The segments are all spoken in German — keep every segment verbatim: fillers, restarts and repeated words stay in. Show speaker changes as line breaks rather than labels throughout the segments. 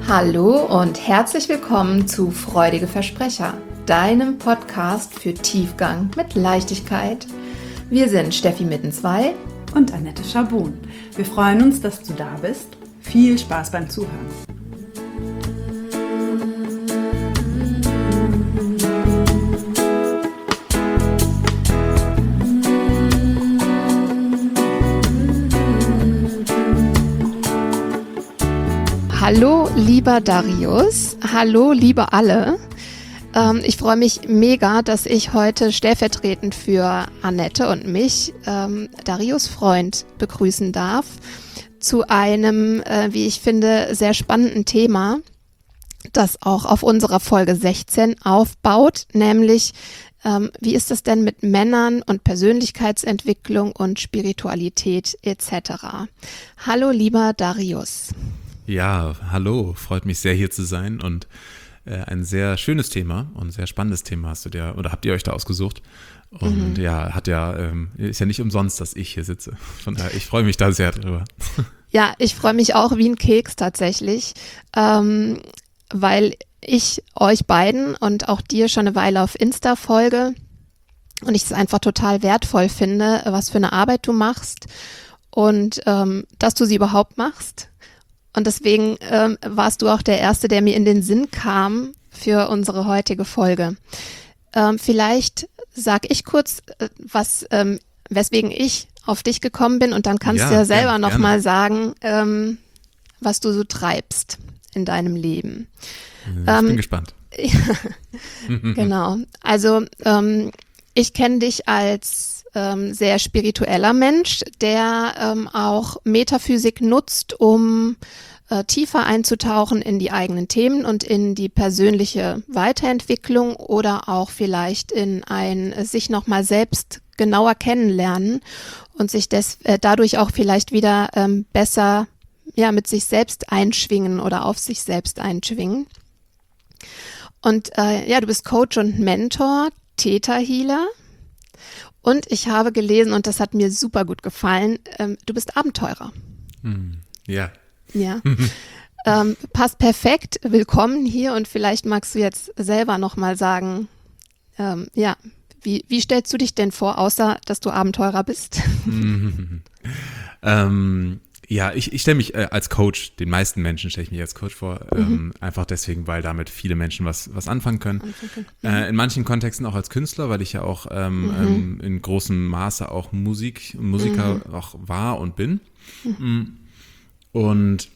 Hallo und herzlich willkommen zu Freudige Versprecher, deinem Podcast für Tiefgang mit Leichtigkeit. Wir sind Steffi Mittenzweig
und Annette Schabun. Wir freuen uns, dass du da bist. Viel Spaß beim Zuhören.
Hallo lieber Darius, hallo liebe alle. Ähm, ich freue mich mega, dass ich heute stellvertretend für Annette und mich ähm, Darius Freund begrüßen darf zu einem, äh, wie ich finde, sehr spannenden Thema, das auch auf unserer Folge sechzehn aufbaut, nämlich ähm, wie ist es denn mit Männern und Persönlichkeitsentwicklung und Spiritualität et cetera. Hallo lieber Darius.
Ja, hallo, freut mich sehr hier zu sein und äh, ein sehr schönes Thema und sehr spannendes Thema hast du dir oder habt ihr euch da ausgesucht und mhm. ja, hat ja ähm, ist ja nicht umsonst, dass ich hier sitze. Von daher, ich freue mich da sehr drüber.
Ja, ich freue mich auch wie ein Keks tatsächlich, ähm, weil ich euch beiden und auch dir schon eine Weile auf Insta folge und ich es einfach total wertvoll finde, was für eine Arbeit du machst und ähm, dass du sie überhaupt machst. Und deswegen ähm, warst du auch der Erste, der mir in den Sinn kam für unsere heutige Folge. Ähm, vielleicht sag ich kurz, äh, was, ähm, weswegen ich auf dich gekommen bin und dann kannst
ja,
du ja selber
gerne,
nochmal sagen, ähm, was du so treibst in deinem Leben.
Ich
ähm,
bin gespannt.
Genau. Also ähm, ich kenne dich als ähm, sehr spiritueller Mensch, der ähm, auch Metaphysik nutzt, um äh, tiefer einzutauchen in die eigenen Themen und in die persönliche Weiterentwicklung oder auch vielleicht in ein äh, sich nochmal selbst genauer kennenlernen und sich des, äh, dadurch auch vielleicht wieder ähm, besser ja mit sich selbst einschwingen oder auf sich selbst einschwingen. Und äh, ja, du bist Coach und Mentor, Theta Healer. Und ich habe gelesen, und das hat mir super gut gefallen, ähm, du bist Abenteurer.
Hm, ja.
Ja. ähm, passt perfekt. Willkommen hier und vielleicht magst du jetzt selber nochmal sagen, ähm, ja, wie, wie stellst du dich denn vor, außer dass du Abenteurer bist?
ähm, ja, ich, ich stelle mich äh, als Coach, den meisten Menschen stelle ich mich als Coach vor, ähm,
Mhm.
einfach deswegen, weil damit viele Menschen was, was anfangen können.
Anfangen.
Äh, in manchen Kontexten auch als Künstler, weil ich ja auch ähm,
Mhm.
ähm, in großem Maße auch Musik, Musiker
Mhm.
auch war und bin. Mhm. Und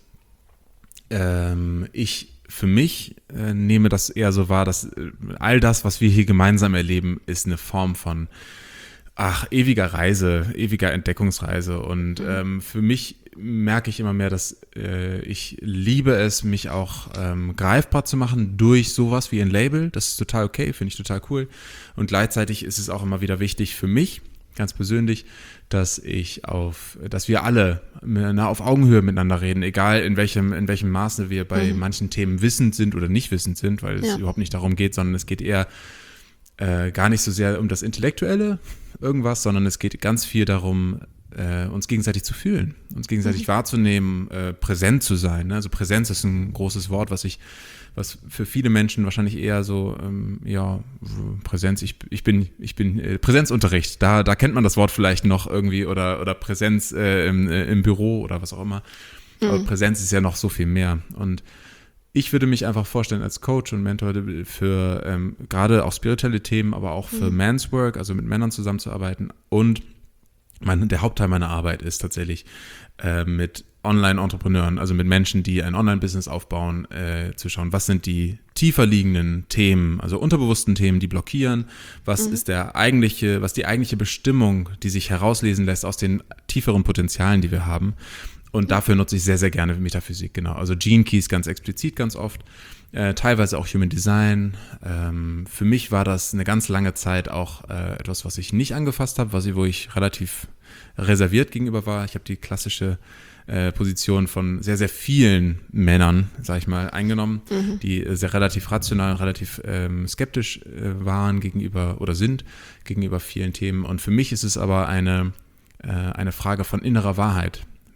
ähm, ich für mich äh, nehme das eher so wahr, dass äh, all das, was wir hier gemeinsam erleben, ist eine Form von ach, ewiger Reise, ewiger Entdeckungsreise. Und ähm, für mich merke ich immer mehr, dass äh, ich liebe es, mich auch ähm, greifbar zu machen durch sowas wie ein Label. Das ist total okay, finde ich total cool. Und gleichzeitig ist es auch immer wieder wichtig für mich, ganz persönlich, dass ich auf, dass wir alle na, auf Augenhöhe miteinander reden, egal in welchem, in welchem Maße wir bei
Mhm.
manchen Themen wissend sind oder nicht wissend sind, weil es
Ja.
überhaupt nicht darum geht, sondern es geht eher äh, gar nicht so sehr um das Intellektuelle, irgendwas, sondern es geht ganz viel darum, äh, uns gegenseitig zu fühlen, uns gegenseitig
Mhm.
wahrzunehmen, äh, präsent zu sein. Ne? Also Präsenz ist ein großes Wort, was ich, was für viele Menschen wahrscheinlich eher so, ähm, ja, Präsenz, ich, ich bin, ich bin, äh, Präsenzunterricht, da, da kennt man das Wort vielleicht noch irgendwie oder, oder Präsenz äh, im, äh, im Büro oder was auch immer. Mhm. Aber Präsenz ist ja noch so viel mehr. Und ich würde mich einfach vorstellen als Coach und Mentor für ähm, gerade auch spirituelle Themen, aber auch für mhm. Man's Work, also mit Männern zusammenzuarbeiten. Und mein, der Hauptteil meiner Arbeit ist tatsächlich äh, mit Online-Entrepreneuren, also mit Menschen, die ein Online-Business aufbauen, äh, zu schauen, was sind die tiefer liegenden Themen, also unterbewussten Themen, die blockieren, was mhm. ist der eigentliche, was die eigentliche Bestimmung, die sich herauslesen lässt aus den tieferen Potenzialen, die wir haben. Und dafür nutze ich sehr, sehr gerne Metaphysik, genau. Also Gene Keys ganz explizit, ganz oft, äh, teilweise auch Human Design. Ähm, für mich war das eine ganz lange Zeit auch äh, etwas, was ich nicht angefasst habe, was ich, wo ich relativ reserviert gegenüber war. Ich habe die klassische äh, Position von sehr, sehr vielen Männern, sag ich mal, eingenommen, mhm. die sehr relativ rational, relativ ähm, skeptisch äh, waren gegenüber oder sind gegenüber vielen Themen. Und für mich ist es aber eine, äh, eine Frage von innerer Wahrheit.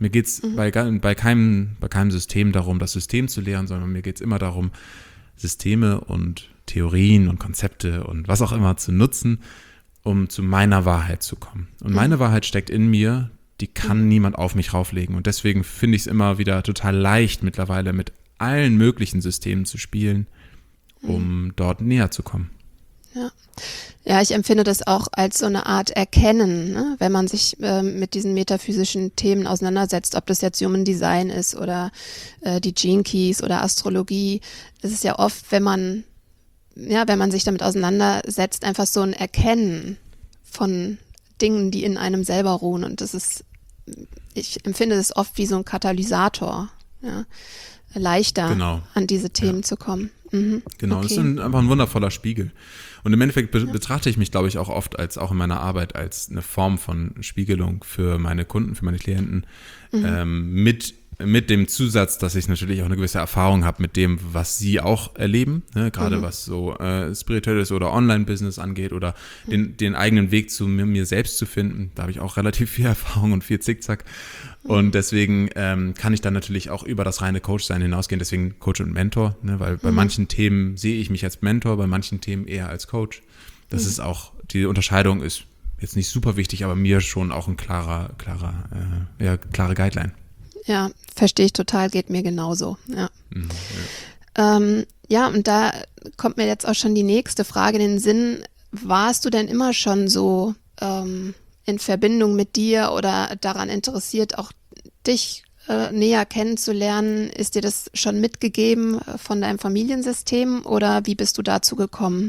Mir geht es mhm. bei, bei, keinem, bei keinem System darum, das System zu lehren, sondern mir geht es immer darum, Systeme und Theorien und Konzepte und was auch immer zu nutzen, um zu meiner Wahrheit zu kommen. Und mhm. meine Wahrheit steckt in mir, die kann mhm. niemand auf mich rauflegen. Und deswegen finde ich es immer wieder total leicht, mittlerweile mit allen möglichen Systemen zu spielen, um mhm. dort näher zu kommen.
Ja. Ja, ich empfinde das auch als so eine Art Erkennen, ne? Wenn man sich äh, mit diesen metaphysischen Themen auseinandersetzt, ob das jetzt Human Design ist oder äh, die Gene Keys oder Astrologie. Es ist ja oft, wenn man, ja, wenn man sich damit auseinandersetzt, einfach so ein Erkennen von Dingen, die in einem selber ruhen. Und das ist, ich empfinde das oft wie so ein Katalysator, ja, leichter
genau.
an diese Themen
ja.
zu kommen. Mhm.
Genau,
okay.
das ist ein, einfach ein wundervoller Spiegel. Und im Endeffekt be- betrachte ich mich, glaube ich, auch oft als, auch in meiner Arbeit, als eine Form von Spiegelung für meine Kunden, für meine Klienten, mhm. ähm, mit, mit dem Zusatz, dass ich natürlich auch eine gewisse Erfahrung habe mit dem, was sie auch erleben, ne? Gerade mhm. was so äh, spirituelles oder Online-Business angeht oder mhm. den, den eigenen Weg zu mir, mir selbst zu finden. Da habe ich auch relativ viel Erfahrung und viel Zickzack. Und deswegen ähm, kann ich dann natürlich auch über das reine Coach-Sein hinausgehen, deswegen Coach und Mentor, ne? Weil bei mhm. manchen Themen sehe ich mich als Mentor, bei manchen Themen eher als Coach. Das mhm. ist auch, die Unterscheidung ist jetzt nicht super wichtig, aber mir schon auch ein klarer, klarer, äh, ja, klare Guideline.
Ja, verstehe ich total, geht mir genauso, ja. Mhm, ja. Ähm, ja, und da kommt mir jetzt auch schon die nächste Frage in den Sinn. Warst du denn immer schon so ähm, in Verbindung mit dir oder daran interessiert, auch dich äh, näher kennenzulernen? Ist dir das schon mitgegeben von deinem Familiensystem oder wie bist du dazu gekommen?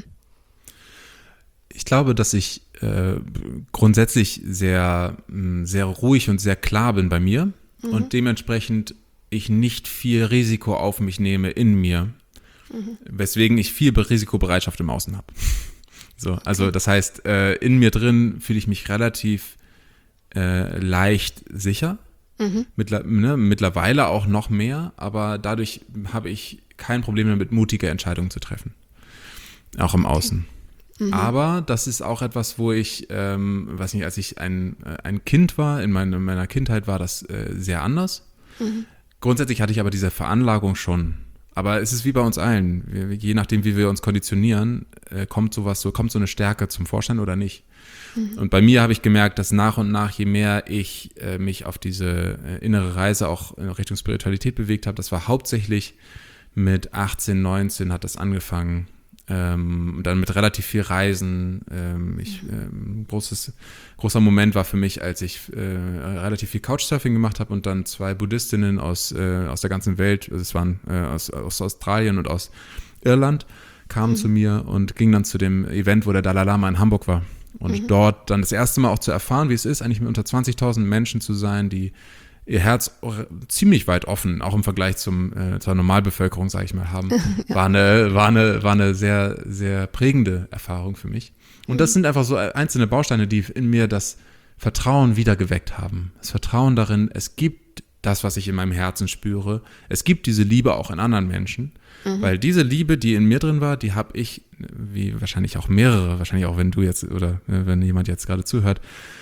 Ich glaube, dass ich äh, grundsätzlich sehr, sehr ruhig und sehr klar bin bei mir mhm. und dementsprechend ich nicht viel Risiko auf mich nehme in mir, mhm. weswegen ich viel Risikobereitschaft im Außen habe. So, also das heißt, äh, in mir drin fühle ich mich relativ äh, leicht sicher, mhm. Mittler, ne, mittlerweile auch noch mehr, aber dadurch habe ich kein Problem damit, mutige Entscheidungen zu treffen, auch im Außen. Okay. Mhm. Aber das ist auch etwas, wo ich, ähm, weiß nicht, als ich ein, ein Kind war, in, mein, in meiner Kindheit war das äh, sehr anders. Mhm. Grundsätzlich hatte ich aber diese Veranlagung schon. Aber es ist wie bei uns allen. Wir, je nachdem, wie wir uns konditionieren, äh, kommt sowas, so kommt so eine Stärke zum Vorschein oder nicht. Mhm. Und bei mir habe ich gemerkt, dass nach und nach, je mehr ich äh, mich auf diese äh, innere Reise auch in Richtung Spiritualität bewegt habe, das war hauptsächlich mit achtzehn, neunzehn hat das angefangen. Ähm, dann mit relativ viel Reisen. Ähm, ich, ähm, großes, großer Moment war für mich, als ich äh, relativ viel Couchsurfing gemacht habe und dann zwei Buddhistinnen aus, äh, aus der ganzen Welt, also es waren äh, aus, aus Australien und aus Irland, kamen mhm. zu mir und gingen dann zu dem Event, wo der Dalai Lama in Hamburg war. Und mhm. dort dann das erste Mal auch zu erfahren, wie es ist, eigentlich mit unter zwanzigtausend Menschen zu sein, die ihr Herz ziemlich weit offen, auch im Vergleich zum, äh, zur Normalbevölkerung, sage ich mal, haben, ja. war eine, war eine, war eine sehr, sehr prägende Erfahrung für mich. Und mhm. das sind einfach so einzelne Bausteine, die in mir das Vertrauen wieder geweckt haben. Das Vertrauen darin, es gibt das, was ich in meinem Herzen spüre. Es gibt diese Liebe auch in anderen Menschen, mhm. weil diese Liebe, die in mir drin war, die habe ich, wie wahrscheinlich auch mehrere, wahrscheinlich auch wenn du jetzt oder äh, wenn jemand jetzt gerade zuhört,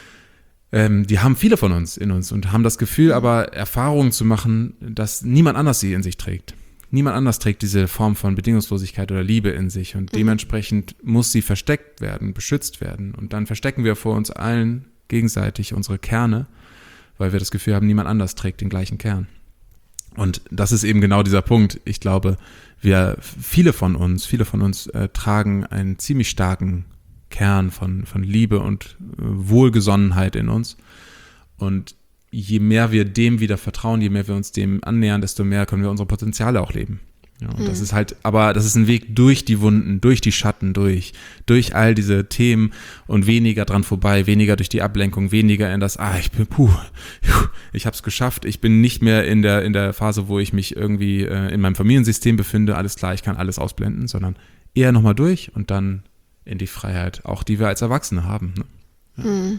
Ähm, die haben viele von uns in uns und haben das Gefühl, aber Erfahrungen zu machen, dass niemand anders sie in sich trägt. Niemand anders trägt diese Form von Bedingungslosigkeit oder Liebe in sich und mhm. dementsprechend muss sie versteckt werden, beschützt werden und dann verstecken wir vor uns allen gegenseitig unsere Kerne, weil wir das Gefühl haben, niemand anders trägt den gleichen Kern. Und das ist eben genau dieser Punkt. Ich glaube, wir, viele von uns, viele von uns äh, tragen einen ziemlich starken Kern von, von Liebe und Wohlgesonnenheit in uns. Und je mehr wir dem wieder vertrauen, je mehr wir uns dem annähern, desto mehr können wir unsere Potenziale auch leben. Ja, und mhm. das ist halt, aber das ist ein Weg durch die Wunden, durch die Schatten, durch, durch all diese Themen und weniger dran vorbei, weniger durch die Ablenkung, weniger in das, ah, ich bin, puh, ich hab's geschafft, ich bin nicht mehr in der, in der Phase, wo ich mich irgendwie äh, in meinem Familiensystem befinde, alles klar, ich kann alles ausblenden, sondern eher nochmal durch und dann in die Freiheit, auch die wir als Erwachsene haben. Ne? Ja.
Hm.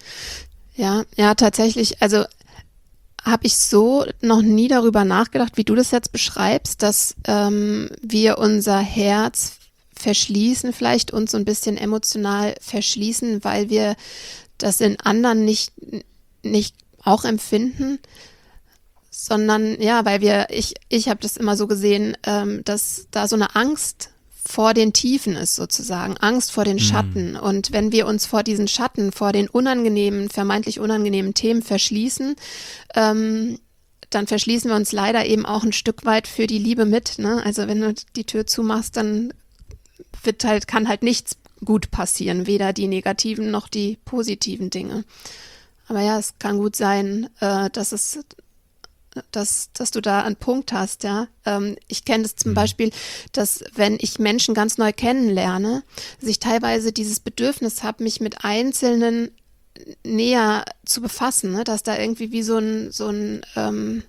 ja, ja, tatsächlich, also habe ich so noch nie darüber nachgedacht, wie du das jetzt beschreibst, dass ähm, wir unser Herz verschließen, vielleicht uns so ein bisschen emotional verschließen, weil wir das in anderen nicht, nicht auch empfinden. sondern ja, weil wir, ich, ich habe das immer so gesehen, ähm, dass da so eine Angst vor den Tiefen ist sozusagen, Angst vor den Schatten. Mhm. Und wenn wir uns vor diesen Schatten, vor den unangenehmen, vermeintlich unangenehmen Themen verschließen, ähm, dann verschließen wir uns leider eben auch ein Stück weit für die Liebe mit. Ne? Also wenn du die Tür zumachst, dann wird halt, kann halt nichts gut passieren, weder die negativen noch die positiven Dinge. Aber ja, es kann gut sein, äh, dass es Dass, dass du da einen Punkt hast, ja. Ähm, ich kenne es zum mhm. Beispiel, dass wenn ich Menschen ganz neu kennenlerne, dass ich teilweise dieses Bedürfnis habe, mich mit Einzelnen näher zu befassen, ne? Dass da irgendwie wie so ein, so ein, ähm,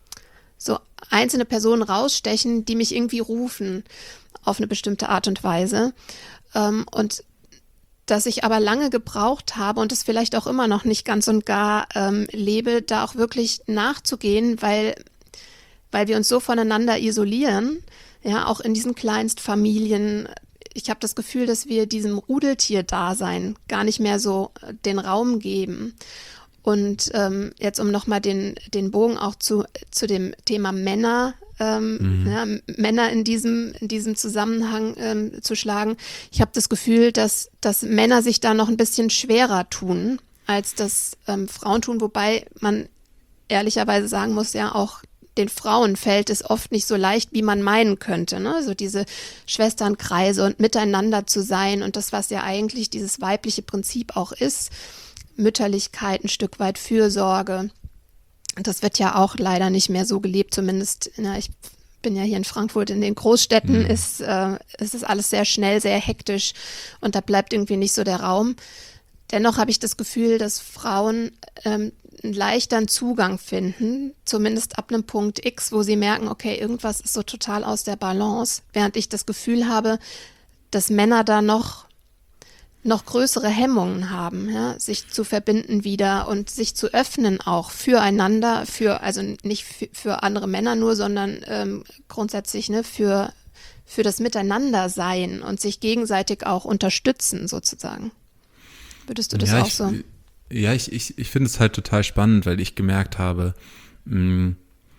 so einzelne Personen rausstechen, die mich irgendwie rufen auf eine bestimmte Art und Weise. Ähm, und dass ich aber lange gebraucht habe und es vielleicht auch immer noch nicht ganz und gar ähm, lebe, da auch wirklich nachzugehen, weil, weil wir uns so voneinander isolieren, ja, auch in diesen Kleinstfamilien. Ich habe das Gefühl, dass wir diesem Rudeltier-Dasein gar nicht mehr so den Raum geben. Und ähm, jetzt, um nochmal den, den Bogen auch zu, zu dem Thema Männer Ähm, mhm. ja, Männer in diesem, in diesem Zusammenhang ähm, zu schlagen. Ich habe das Gefühl, dass, dass Männer sich da noch ein bisschen schwerer tun, als das ähm, Frauen tun, wobei man ehrlicherweise sagen muss, ja auch den Frauen fällt es oft nicht so leicht, wie man meinen könnte. Ne? So diese Schwesternkreise und miteinander zu sein und das, was ja eigentlich dieses weibliche Prinzip auch ist, Mütterlichkeit, ein Stück weit Fürsorge. Das wird ja auch leider nicht mehr so gelebt, zumindest, na, ich bin ja hier in Frankfurt, in den Großstädten mhm. ist, äh, ist es alles sehr schnell, sehr hektisch und da bleibt irgendwie nicht so der Raum. Dennoch habe ich das Gefühl, dass Frauen ähm, einen leichteren Zugang finden, zumindest ab einem Punkt X, wo sie merken, okay, irgendwas ist so total aus der Balance, während ich das Gefühl habe, dass Männer da noch noch größere Hemmungen haben, ja, sich zu verbinden wieder und sich zu öffnen auch füreinander, für also nicht für, für andere Männer nur, sondern ähm, grundsätzlich ne, für, für das Miteinandersein und sich gegenseitig auch unterstützen sozusagen. Würdest du das
ja,
auch
ich,
so?
Ja, ich, ich, ich finde es halt total spannend, weil ich gemerkt habe, mh,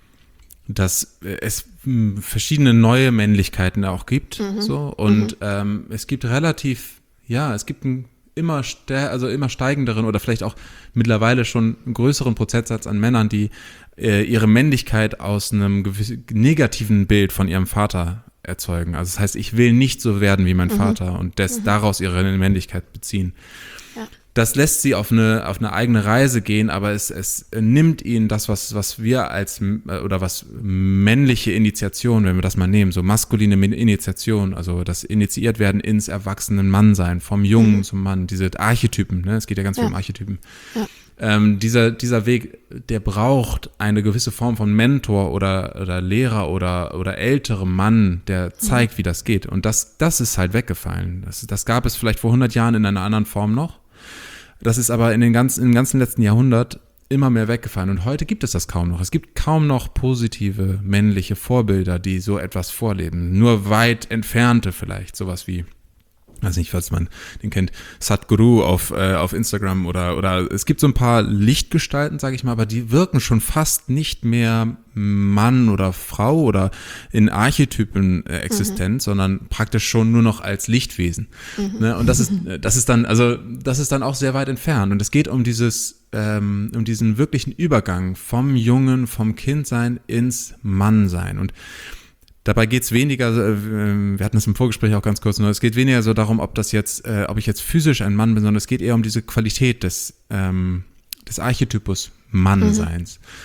dass es mh, verschiedene neue Männlichkeiten auch gibt, mhm. so und mhm. ähm, es gibt relativ Ja, es gibt einen immer, stär, also immer steigenderen oder vielleicht auch mittlerweile schon einen größeren Prozentsatz an Männern, die äh, ihre Männlichkeit aus einem gewissen negativen Bild von ihrem Vater erzeugen. Also das heißt, ich will nicht so werden wie mein mhm. Vater und des, mhm. daraus ihre Männlichkeit beziehen. Ja. Das lässt sie auf eine, auf eine eigene Reise gehen, aber es, es nimmt ihnen das, was, was wir als, oder was männliche Initiation, wenn wir das mal nehmen, so maskuline Initiation, also das initiiert werden ins erwachsenen Mannsein, vom Jungen mhm. zum Mann, diese Archetypen, ne? Es geht ja ganz ja. viel um Archetypen. Ja. Ähm, dieser, dieser Weg, der braucht eine gewisse Form von Mentor oder, oder Lehrer oder, oder älterem Mann, der zeigt, mhm. wie das geht. Und das, das ist halt weggefallen. Das, das gab es vielleicht vor hundert Jahren in einer anderen Form noch. Das ist aber in den ganzen, im ganzen letzten Jahrhundert immer mehr weggefallen. Und heute gibt es das kaum noch. Es gibt kaum noch positive männliche Vorbilder, die so etwas vorleben. Nur weit entfernte vielleicht. Sowas wie, weiß nicht, falls man den kennt, Sadhguru auf, äh, auf Instagram oder, oder es gibt so ein paar Lichtgestalten, sage ich mal, aber die wirken schon fast nicht mehr Mann oder Frau oder in Archetypen äh, existent, mhm. sondern praktisch schon nur noch als Lichtwesen. Mhm. Ne? Und das ist, das ist dann, also das ist dann auch sehr weit entfernt. Und es geht um dieses, ähm, um diesen wirklichen Übergang vom Jungen, vom Kindsein ins Mannsein. Und dabei geht es weniger, wir hatten es im Vorgespräch auch ganz kurz, nur es geht weniger so darum, ob das jetzt, äh, ob ich jetzt physisch ein Mann bin, sondern es geht eher um diese Qualität des, ähm, des Archetypus Mannseins. Mhm.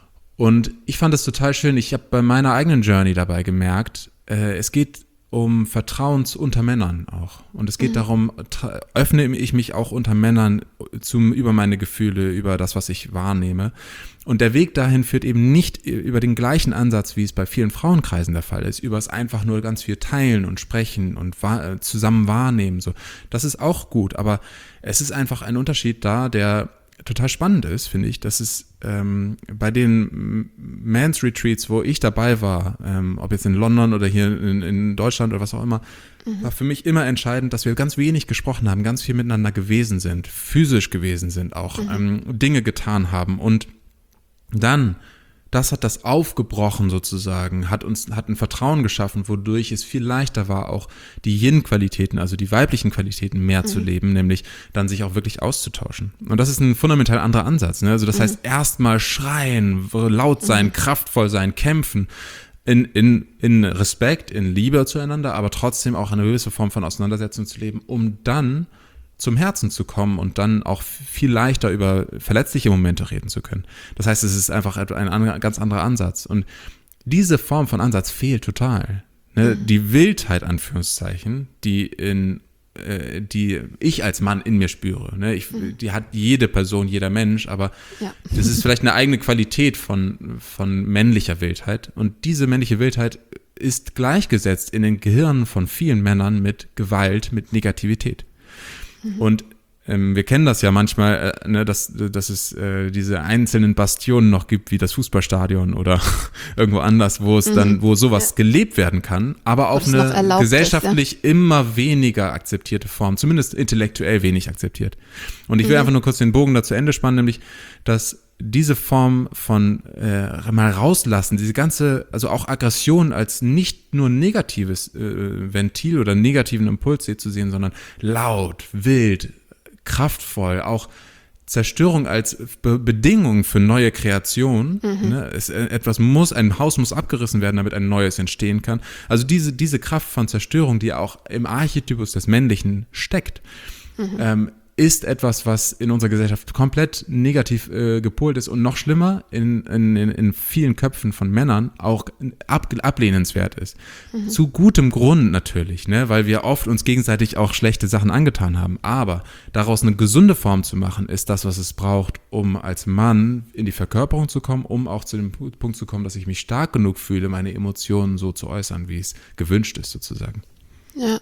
Und ich fand das total schön. Ich habe bei meiner eigenen Journey dabei gemerkt, äh, es geht um Vertrauen unter Männern auch. Und es geht mhm. darum, tra- öffne ich mich auch unter Männern zum, über meine Gefühle, über das, was ich wahrnehme. Und der Weg dahin führt eben nicht über den gleichen Ansatz, wie es bei vielen Frauenkreisen der Fall ist, über es einfach nur ganz viel teilen und sprechen und wahr, zusammen wahrnehmen. So. Das ist auch gut, aber es ist einfach ein Unterschied da, der total spannend ist, finde ich, dass es ähm, bei den Men's Retreats, wo ich dabei war, ähm, ob jetzt in London oder hier in, in Deutschland oder was auch immer, mhm. war für mich immer entscheidend, dass wir ganz wenig gesprochen haben, ganz viel miteinander gewesen sind, physisch gewesen sind, auch mhm. ähm, Dinge getan haben und dann das hat das aufgebrochen sozusagen, hat uns, hat ein Vertrauen geschaffen, wodurch es viel leichter war, auch die Yin-Qualitäten, also die weiblichen Qualitäten mehr mhm. zu leben, nämlich dann sich auch wirklich auszutauschen. Und das ist ein fundamental anderer Ansatz, ne? Also das mhm. heißt, erstmal schreien, laut sein, mhm. kraftvoll sein, kämpfen, in, in, in Respekt, in Liebe zueinander, aber trotzdem auch eine gewisse Form von Auseinandersetzung zu leben, um dann zum Herzen zu kommen und dann auch viel leichter über verletzliche Momente reden zu können. Das heißt, es ist einfach ein, ein ganz anderer Ansatz. Und diese Form von Ansatz fehlt total. Ne? Mhm. Die Wildheit, Anführungszeichen, die in äh, die ich als Mann in mir spüre. Ne? Ich, mhm. Die hat jede Person, jeder Mensch, aber ja. das ist vielleicht eine eigene Qualität von, von männlicher Wildheit. Und diese männliche Wildheit ist gleichgesetzt in den Gehirnen von vielen Männern mit Gewalt, mit Negativität. Und ähm, wir kennen das ja manchmal, äh, ne, dass, dass es äh, diese einzelnen Bastionen noch gibt, wie das Fußballstadion oder irgendwo anders, wo es mhm. dann, wo sowas ja. gelebt werden kann, aber auf eine gesellschaftlich ist, ja. immer weniger akzeptierte Form, zumindest intellektuell wenig akzeptiert. Und ich will mhm. einfach nur kurz den Bogen dazu Ende spannen, nämlich, dass diese Form von äh, mal rauslassen, diese ganze, also auch Aggression als nicht nur negatives äh, Ventil oder negativen Impuls zu sehen, sondern laut, wild, kraftvoll, auch Zerstörung als Be- Bedingung für neue Kreation. Mhm. Ne? Es, etwas muss, ein Haus muss abgerissen werden, damit ein neues entstehen kann. Also diese, diese Kraft von Zerstörung, die auch im Archetypus des Männlichen steckt, mhm. ähm, ist etwas, was in unserer Gesellschaft komplett negativ äh, gepolt ist und noch schlimmer in, in, in vielen Köpfen von Männern auch ab, ablehnenswert ist. Mhm. Zu gutem Grund natürlich, ne, weil wir oft uns gegenseitig auch schlechte Sachen angetan haben. Aber daraus eine gesunde Form zu machen, ist das, was es braucht, um als Mann in die Verkörperung zu kommen, um auch zu dem Punkt zu kommen, dass ich mich stark genug fühle, meine Emotionen so zu äußern, wie es gewünscht ist sozusagen.
Ja.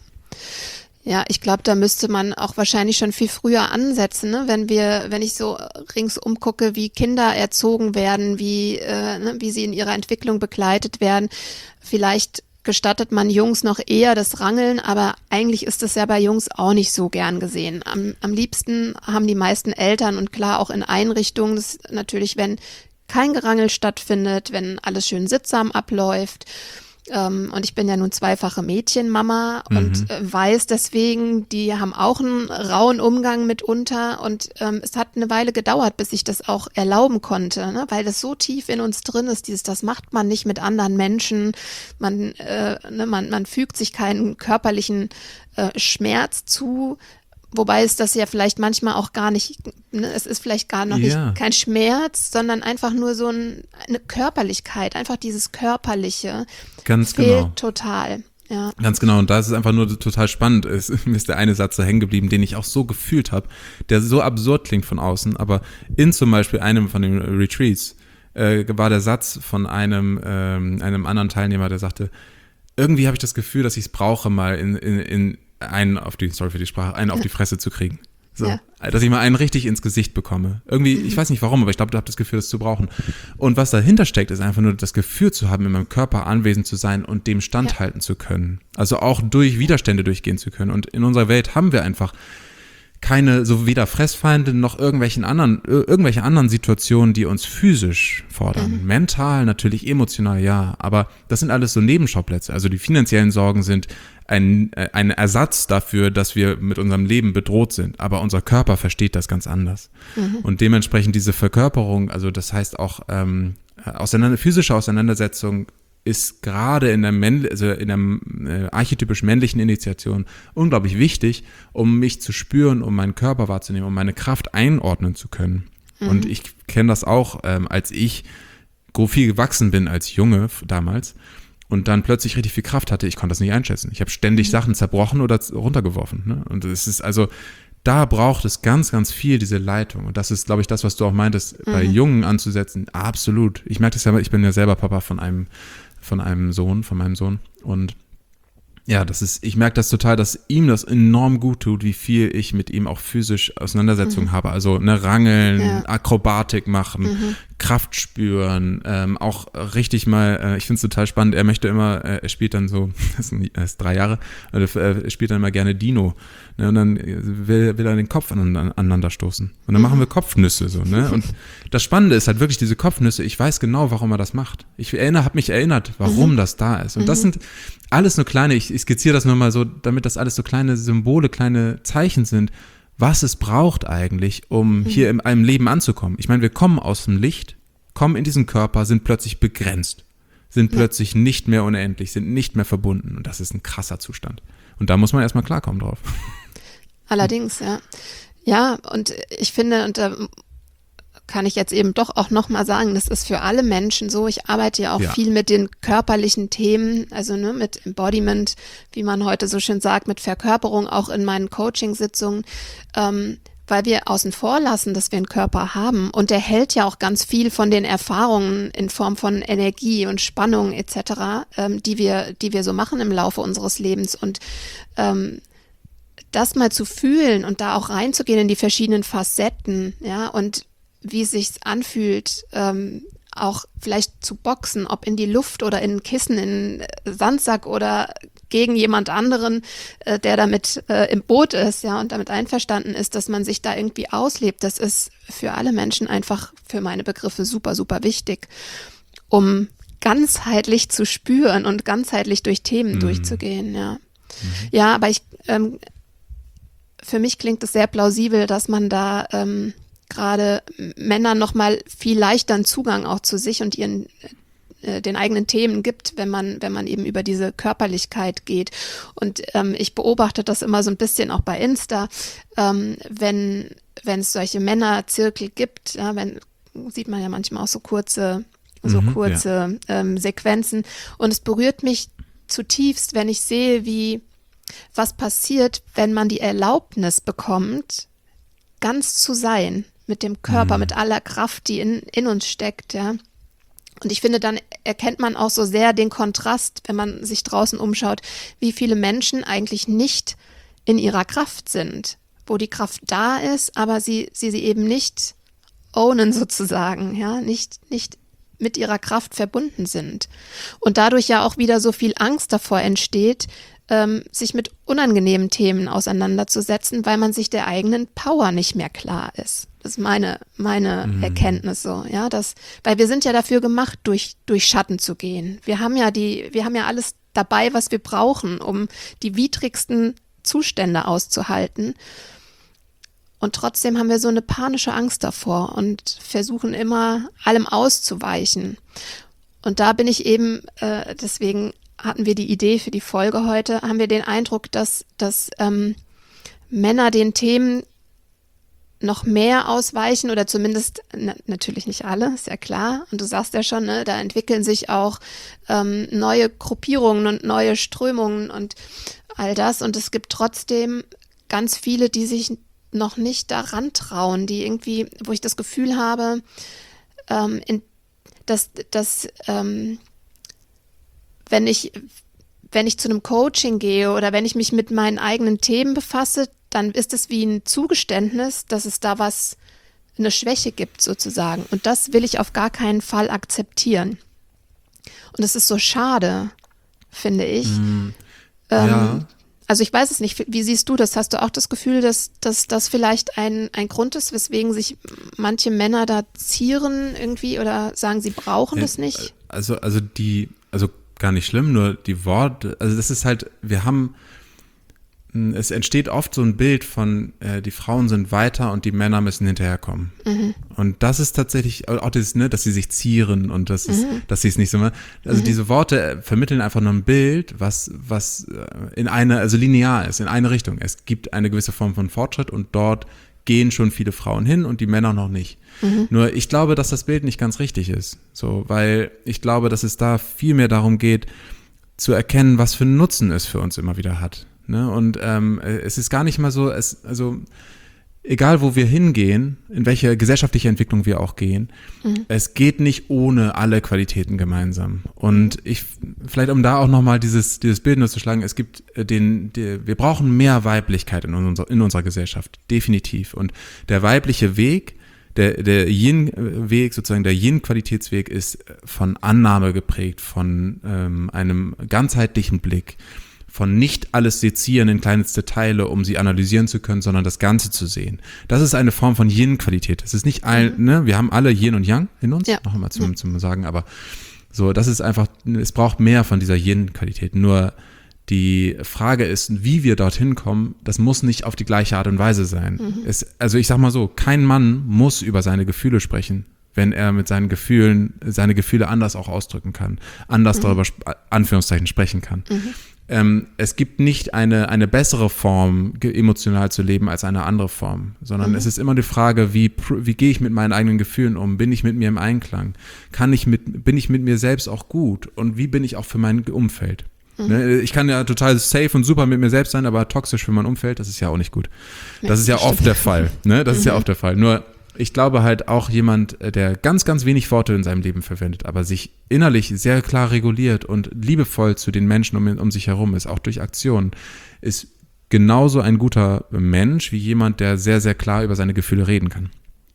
Ja, ich glaube, da müsste man auch wahrscheinlich schon viel früher ansetzen, ne? Wenn wir, wenn ich so ringsum gucke, wie Kinder erzogen werden, wie, äh, ne, wie sie in ihrer Entwicklung begleitet werden. Vielleicht gestattet man Jungs noch eher das Rangeln, aber eigentlich ist das ja bei Jungs auch nicht so gern gesehen. Am, am liebsten haben die meisten Eltern und klar auch in Einrichtungen, das natürlich, wenn kein Gerangel stattfindet, wenn alles schön sittsam abläuft. Ähm, und ich bin ja nun zweifache Mädchenmama mhm. und äh, weiß deswegen, die haben auch einen rauen Umgang mitunter und ähm, es hat eine Weile gedauert, bis ich das auch erlauben konnte, ne? Weil das so tief in uns drin ist, dieses, das macht man nicht mit anderen Menschen, man, äh, ne, man, man fügt sich keinen körperlichen äh, Schmerz zu. Wobei es das ja vielleicht manchmal auch gar nicht, ne, es ist vielleicht gar noch ja. nicht kein Schmerz, sondern einfach nur so ein, eine Körperlichkeit, einfach dieses Körperliche.
Ganz
fehlt
genau.
total. Ja.
Ganz genau, und da ist es einfach nur total spannend. Es, mir ist der eine Satz so hängen geblieben, den ich auch so gefühlt habe, der so absurd klingt von außen, aber in zum Beispiel einem von den Retreats äh, war der Satz von einem, ähm, einem anderen Teilnehmer, der sagte, irgendwie habe ich das Gefühl, dass ich es brauche, mal in, in, in einen auf die, sorry für die Sprache, einen auf die Fresse zu kriegen. So, ja. Dass ich mal einen richtig ins Gesicht bekomme. Irgendwie, ich weiß nicht warum, aber ich glaube, ich habe das Gefühl, das zu brauchen. Und was dahinter steckt, ist einfach nur das Gefühl zu haben, in meinem Körper anwesend zu sein und dem standhalten ja. zu können. Also auch durch Widerstände durchgehen zu können. Und in unserer Welt haben wir einfach keine, so weder Fressfeinde noch irgendwelchen anderen, irgendwelche anderen Situationen, die uns physisch fordern. Mhm. Mental, natürlich, emotional, ja. Aber das sind alles so Nebenschauplätze. Also die finanziellen Sorgen sind ein, ein Ersatz dafür, dass wir mit unserem Leben bedroht sind. Aber unser Körper versteht das ganz anders. Mhm. Und dementsprechend diese Verkörperung, also das heißt auch ähm, auseinander, physische Auseinandersetzung ist gerade in der, Männ- also in der äh, archetypisch männlichen Initiation unglaublich wichtig, um mich zu spüren, um meinen Körper wahrzunehmen, um meine Kraft einordnen zu können. Mhm. Und ich kenne das auch, ähm, als ich viel gewachsen bin als Junge damals und dann plötzlich richtig viel Kraft hatte, ich konnte das nicht einschätzen. Ich habe ständig mhm. Sachen zerbrochen oder runtergeworfen. Ne? Und es ist also, da braucht es ganz, ganz viel diese Leitung. Und das ist, glaube ich, das, was du auch meintest, mhm. bei Jungen anzusetzen. Absolut. Ich merke das ja, ich bin ja selber Papa von einem von einem Sohn, von meinem Sohn. Und ja, das ist, ich merke das total, dass ihm das enorm gut tut, wie viel ich mit ihm auch physisch Auseinandersetzungen mhm. habe. Also ne, Rangeln, ja. Akrobatik machen, mhm. Kraft spüren, ähm, auch richtig mal, äh, ich finde es total spannend, er möchte immer, äh, er spielt dann so, das ist, er ist drei Jahre, äh, er spielt dann immer gerne Dino, ne, und dann will, will er den Kopf aneinander, aneinander stoßen. Und dann mhm. machen wir Kopfnüsse so, ne? Und das Spannende ist halt wirklich diese Kopfnüsse, ich weiß genau, warum er das macht. Ich erinnere, habe mich erinnert, warum mhm. das da ist. Und mhm. das sind alles nur kleine, ich, ich skizziere das nur mal so, damit das alles so kleine Symbole, kleine Zeichen sind, was es braucht eigentlich, um mhm. hier in einem Leben anzukommen. Ich meine, wir kommen aus dem Licht, kommen in diesen Körper, sind plötzlich begrenzt, sind ja. plötzlich nicht mehr unendlich, sind nicht mehr verbunden. Und das ist ein krasser Zustand. Und da muss man erstmal klarkommen drauf.
Allerdings, ja. Ja, und ich finde, und da kann ich jetzt eben doch auch nochmal sagen, das ist für alle Menschen so. Ich arbeite ja auch ja. viel mit den körperlichen Themen, also ne, mit Embodiment, wie man heute so schön sagt, mit Verkörperung, auch in meinen Coaching-Sitzungen, ähm, weil wir außen vor lassen, dass wir einen Körper haben. Und der hält ja auch ganz viel von den Erfahrungen in Form von Energie und Spannung et cetera, ähm, die wir, die wir so machen im Laufe unseres Lebens. Und ähm, das mal zu fühlen und da auch reinzugehen in die verschiedenen Facetten, ja, und wie es sich anfühlt, ähm, auch vielleicht zu boxen, ob in die Luft oder in ein Kissen, in einen Sandsack oder gegen jemand anderen, äh, der damit äh, im Boot ist, ja, und damit einverstanden ist, dass man sich da irgendwie auslebt. Das ist für alle Menschen einfach, für meine Begriffe, super, super wichtig, um ganzheitlich zu spüren und ganzheitlich durch Themen mhm. durchzugehen, ja. Mhm. Ja, aber ich, ähm, für mich klingt es sehr plausibel, dass man da ähm, gerade Männern nochmal viel leichter einen Zugang auch zu sich und ihren äh, den eigenen Themen gibt, wenn man wenn man eben über diese Körperlichkeit geht. Und ähm, ich beobachte das immer so ein bisschen auch bei Insta, ähm, wenn wenn es solche Männerzirkel gibt, ja, wenn sieht man ja manchmal auch so kurze so mhm, kurze ja. ähm, Sequenzen, und es berührt mich zutiefst, wenn ich sehe, wie was passiert, wenn man die Erlaubnis bekommt, ganz zu sein, mit dem Körper, mhm. mit aller Kraft, die in, in uns steckt, ja. Und ich finde, dann erkennt man auch so sehr den Kontrast, wenn man sich draußen umschaut, wie viele Menschen eigentlich nicht in ihrer Kraft sind, wo die Kraft da ist, aber sie, sie, sie eben nicht ownen sozusagen, ja, nicht, nicht mit ihrer Kraft verbunden sind. Und dadurch ja auch wieder so viel Angst davor entsteht, ähm, sich mit unangenehmen Themen auseinanderzusetzen, weil man sich der eigenen Power nicht mehr klar ist. Das ist meine, meine mhm. Erkenntnis so, ja, dass, weil wir sind ja dafür gemacht, durch, durch Schatten zu gehen. Wir haben ja die, wir haben ja alles dabei, was wir brauchen, um die widrigsten Zustände auszuhalten. Und trotzdem haben wir so eine panische Angst davor und versuchen immer, allem auszuweichen. Und da bin ich eben, äh, deswegen hatten wir die Idee für die Folge heute, haben wir den Eindruck, dass, dass ähm, Männer den Themen noch mehr ausweichen oder zumindest, na, natürlich nicht alle, ist ja klar. Und du sagst ja schon, ne, da entwickeln sich auch ähm, neue Gruppierungen und neue Strömungen und all das. Und es gibt trotzdem ganz viele, die sich noch nicht daran trauen, die irgendwie, wo ich das Gefühl habe, ähm, in, dass, dass ähm, wenn ich, wenn ich zu einem Coaching gehe oder wenn ich mich mit meinen eigenen Themen befasse, dann ist es wie ein Zugeständnis, dass es da was, eine Schwäche gibt sozusagen. Und das will ich auf gar keinen Fall akzeptieren. Und das ist so schade, finde ich. Mm, ähm, ja. Also ich weiß es nicht, wie siehst du das? Hast du auch das Gefühl, dass, dass das vielleicht ein, ein Grund ist, weswegen sich manche Männer da zieren irgendwie oder sagen, sie brauchen das nicht?
Also, also die, also gar nicht schlimm, nur die Worte, also das ist halt, wir haben, es entsteht oft so ein Bild von, äh, die Frauen sind weiter und die Männer müssen hinterherkommen. Mhm. Und das ist tatsächlich auch dieses, ne, dass sie sich zieren und das ist, mhm. dass sie es nicht so machen. Also mhm. diese Worte vermitteln einfach nur ein Bild, was, was in eine, also linear ist, in eine Richtung. Es gibt eine gewisse Form von Fortschritt und dort gehen schon viele Frauen hin und die Männer noch nicht. Mhm. Nur ich glaube, dass das Bild nicht ganz richtig ist. So, weil ich glaube, dass es da viel mehr darum geht, zu erkennen, was für einen Nutzen es für uns immer wieder hat. Ne? Und ähm, es ist gar nicht mal so, es, also egal wo wir hingehen, in welche gesellschaftliche Entwicklung wir auch gehen, mhm. es geht nicht ohne alle Qualitäten gemeinsam. Und ich, vielleicht um da auch nochmal dieses, dieses Bild nur zu schlagen, es gibt den, die, wir brauchen mehr Weiblichkeit in, unser, in unserer Gesellschaft, definitiv. Und der weibliche Weg, Der, der Yin-Weg, sozusagen der Yin-Qualitätsweg ist von Annahme geprägt, von ähm, einem ganzheitlichen Blick, von nicht alles sezieren in kleinste Teile, um sie analysieren zu können, sondern das Ganze zu sehen. Das ist eine Form von Yin-Qualität. Das ist nicht ein, mhm. ne, wir haben alle Yin und Yang in uns, ja. noch einmal zum, zum Sagen, aber so, das ist einfach, es braucht mehr von dieser Yin-Qualität. Nur die Frage ist, wie wir dorthin kommen, das muss nicht auf die gleiche Art und Weise sein. Mhm. Es, also ich sag mal so, kein Mann muss über seine Gefühle sprechen, wenn er mit seinen Gefühlen, seine Gefühle anders auch ausdrücken kann, anders mhm. darüber, Anführungszeichen, sprechen kann. Mhm. Ähm, es gibt nicht eine, eine bessere Form, emotional zu leben, als eine andere Form, sondern mhm. es ist immer die Frage, wie, wie gehe ich mit meinen eigenen Gefühlen um? Bin ich mit mir im Einklang? Kann ich mit, bin ich mit mir selbst auch gut? Und wie bin ich auch für mein Umfeld? Mhm. Ne? Ich kann ja total safe und super mit mir selbst sein, aber toxisch für mein Umfeld, das ist ja auch nicht gut. Das ja, ist ja oft der Fall. Ne? Das mhm. ist ja oft der Fall. Nur ich glaube halt auch jemand, der ganz, ganz wenig Worte in seinem Leben verwendet, aber sich innerlich sehr klar reguliert und liebevoll zu den Menschen um, um sich herum ist, auch durch Aktionen, ist genauso ein guter Mensch wie jemand, der sehr, sehr klar über seine Gefühle reden kann.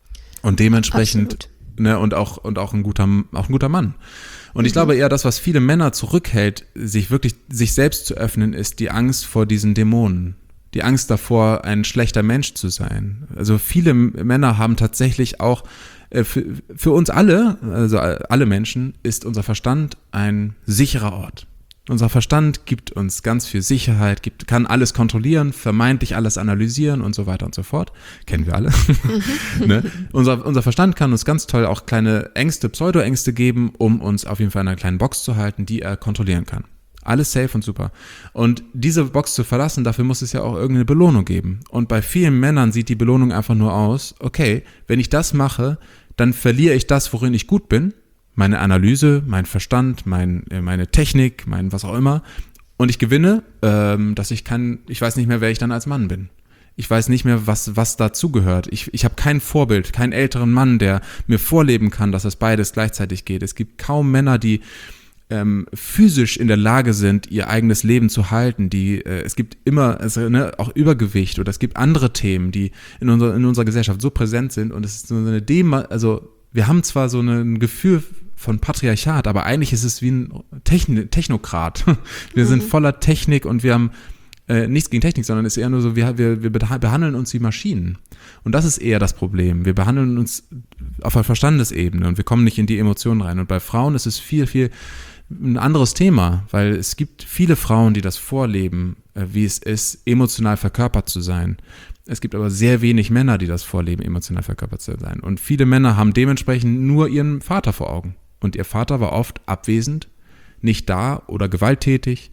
Und dementsprechend, ne, und auch, und auch ein guter, auch ein guter Mann. Und ich mhm. glaube eher, das, was viele Männer zurückhält, sich wirklich, sich selbst zu öffnen, ist die Angst vor diesen Dämonen. Die Angst davor, ein schlechter Mensch zu sein. Also viele Männer haben tatsächlich auch, äh, für, für uns alle, also alle Menschen, ist unser Verstand ein sicherer Ort. Unser Verstand gibt uns ganz viel Sicherheit, gibt, kann alles kontrollieren, vermeintlich alles analysieren und so weiter und so fort. Kennen wir alle. Mhm. ne? unser, unser Verstand kann uns ganz toll auch kleine Ängste, Pseudoängste geben, um uns auf jeden Fall in einer kleinen Box zu halten, die er kontrollieren kann. Alles safe und super. Und diese Box zu verlassen, dafür muss es ja auch irgendeine Belohnung geben. Und bei vielen Männern sieht die Belohnung einfach nur aus, okay, wenn ich das mache, dann verliere ich das, worin ich gut bin, meine Analyse, mein Verstand, mein, meine Technik, mein was auch immer. Und ich gewinne, ähm, dass ich kann, ich weiß nicht mehr, wer ich dann als Mann bin. Ich weiß nicht mehr, was, was dazugehört. Ich, ich habe kein Vorbild, keinen älteren Mann, der mir vorleben kann, dass das beides gleichzeitig geht. Es gibt kaum Männer, die Ähm, physisch in der Lage sind, ihr eigenes Leben zu halten, die, äh, es gibt immer, also, ne, auch Übergewicht oder es gibt andere Themen, die in unserer, in unserer Gesellschaft so präsent sind und es ist so eine Dema, also wir haben zwar so ein Gefühl von Patriarchat, aber eigentlich ist es wie ein Techn- Technokrat. Wir mhm. sind voller Technik und wir haben äh, nichts gegen Technik, sondern es ist eher nur so, wir, wir, wir behandeln uns wie Maschinen. Und das ist eher das Problem. Wir behandeln uns auf der Verstandesebene und wir kommen nicht in die Emotionen rein. Und bei Frauen ist es viel, viel ein anderes Thema, weil es gibt viele Frauen, die das vorleben, wie es ist, emotional verkörpert zu sein. Es gibt aber sehr wenig Männer, die das vorleben, emotional verkörpert zu sein. Und viele Männer haben dementsprechend nur ihren Vater vor Augen. Und ihr Vater war oft abwesend, nicht da oder gewalttätig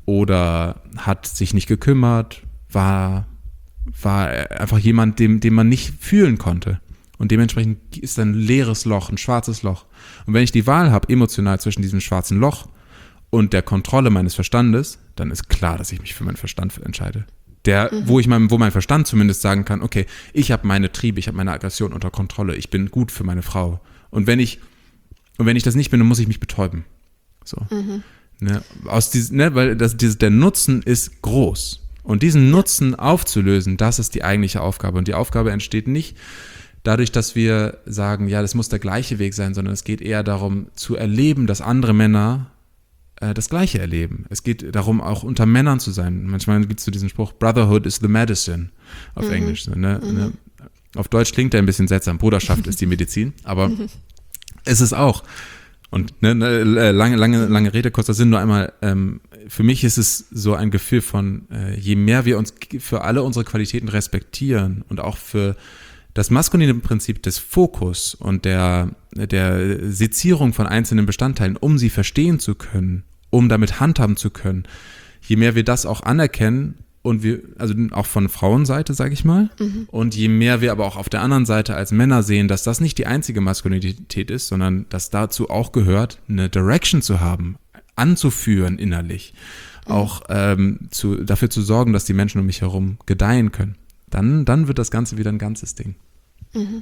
oder hat sich nicht gekümmert, war, war einfach jemand, dem, dem man nicht fühlen konnte. Und dementsprechend ist ein leeres Loch, ein schwarzes Loch. Und wenn ich die Wahl habe, emotional zwischen diesem schwarzen Loch und der Kontrolle meines Verstandes, dann ist klar, dass ich mich für meinen Verstand entscheide. Der, mhm. wo ich mein, wo mein Verstand zumindest sagen kann, okay, ich habe meine Triebe, ich habe meine Aggression unter Kontrolle, ich bin gut für meine Frau. Und wenn ich, und wenn ich das nicht bin, dann muss ich mich betäuben. So. Mhm. Ne, aus diesem, ne, weil das, dieses, der Nutzen ist groß. Und diesen Nutzen aufzulösen, das ist die eigentliche Aufgabe. Und die Aufgabe entsteht nicht dadurch, dass wir sagen, ja, das muss der gleiche Weg sein, sondern es geht eher darum, zu erleben, dass andere Männer äh, das Gleiche erleben. Es geht darum, auch unter Männern zu sein. Manchmal gibt es so diesen Spruch, Brotherhood is the medicine, auf mhm. Englisch. Ne? Mhm. Ne? Auf Deutsch klingt der ein bisschen seltsam, Bruderschaft ist die Medizin, aber mhm. es ist auch. Und ne, ne, lange, lange, lange Rede, kurzer Sinn, nur einmal, ähm, für mich ist es so ein Gefühl von, äh, je mehr wir uns für alle unsere Qualitäten respektieren und auch für das maskuline Prinzip des Fokus und der, der Sezierung von einzelnen Bestandteilen, um sie verstehen zu können, um damit handhaben zu können, je mehr wir das auch anerkennen und wir, also auch von Frauenseite, sage ich mal, mhm. und je mehr wir aber auch auf der anderen Seite als Männer sehen, dass das nicht die einzige Maskulinität ist, sondern dass dazu auch gehört, eine Direction zu haben, anzuführen innerlich, mhm. auch ähm, zu, dafür zu sorgen, dass die Menschen um mich herum gedeihen können. Dann, dann wird das Ganze wieder ein ganzes Ding.
Mhm.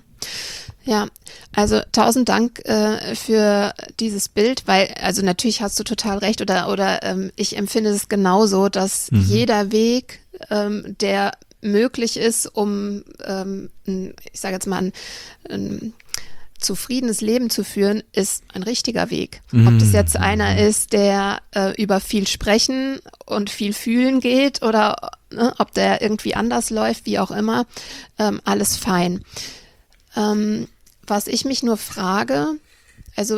Ja, also tausend Dank äh, für dieses Bild, weil, also natürlich hast du total recht oder, oder ähm, ich empfinde es genauso, dass mhm. jeder Weg, ähm, der möglich ist, um, ähm, ich sage jetzt mal, ein, ein zufriedenes Leben zu führen, ist ein richtiger Weg. Mm. Ob das jetzt einer ist, der äh, über viel sprechen und viel fühlen geht oder ne, ob der irgendwie anders läuft, wie auch immer, ähm, alles fein. Ähm, was ich mich nur frage, also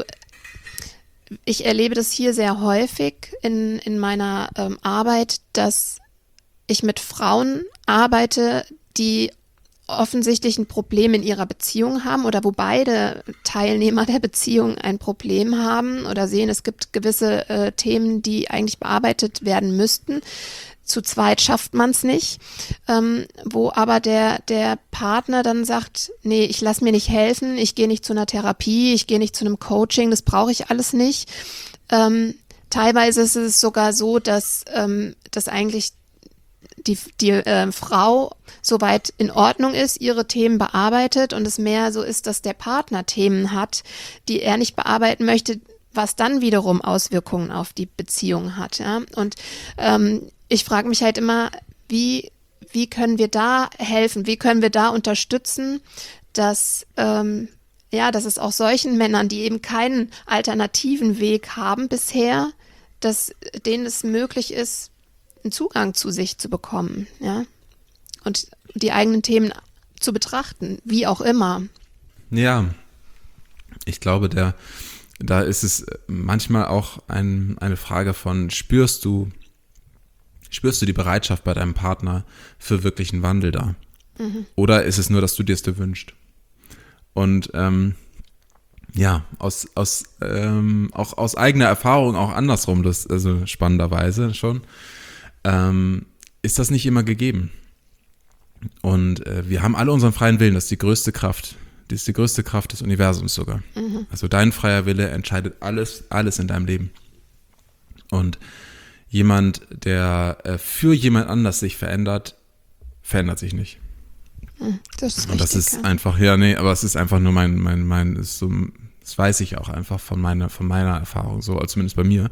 ich erlebe das hier sehr häufig in, in meiner ähm, Arbeit, dass ich mit Frauen arbeite, die offensichtlich ein Problem in ihrer Beziehung haben oder wo beide Teilnehmer der Beziehung ein Problem haben oder sehen, es gibt gewisse äh, Themen, die eigentlich bearbeitet werden müssten. Zu zweit schafft man es nicht, ähm, wo aber der, der Partner dann sagt, nee, ich lasse mir nicht helfen, ich gehe nicht zu einer Therapie, ich gehe nicht zu einem Coaching, das brauche ich alles nicht. Ähm, teilweise ist es sogar so, dass, ähm, dass eigentlich die, die äh, Frau soweit in Ordnung ist, ihre Themen bearbeitet und es mehr so ist, dass der Partner Themen hat, die er nicht bearbeiten möchte, was dann wiederum Auswirkungen auf die Beziehung hat. Ja? Und ähm, ich frage mich halt immer, wie, wie können wir da helfen, wie können wir da unterstützen, dass, ähm, ja, dass es auch solchen Männern, die eben keinen alternativen Weg haben bisher, dass denen es möglich ist, einen Zugang zu sich zu bekommen, ja, und die eigenen Themen zu betrachten, wie auch immer.
Ja, ich glaube, der, da ist es manchmal auch ein, eine Frage von, spürst du, spürst du die Bereitschaft bei deinem Partner für wirklichen Wandel da? Mhm. Oder ist es nur, dass du dir es dir wünschst? Und ähm, ja, aus, aus ähm, auch aus eigener Erfahrung auch andersrum, das also spannenderweise schon, ähm, ist das nicht immer gegeben. Und äh, wir haben alle unseren freien Willen, das ist die größte Kraft, das ist die größte Kraft des Universums sogar. Mhm. Also dein freier Wille entscheidet alles, alles in deinem Leben. Und jemand, der äh, für jemand anders sich verändert, verändert sich nicht.
Das ist
Und das
richtig,
ist
ja.
einfach, ja, nee, aber es ist einfach nur mein, mein, mein, ist so, das weiß ich auch einfach von meiner, von meiner Erfahrung, so, zumindest bei mir.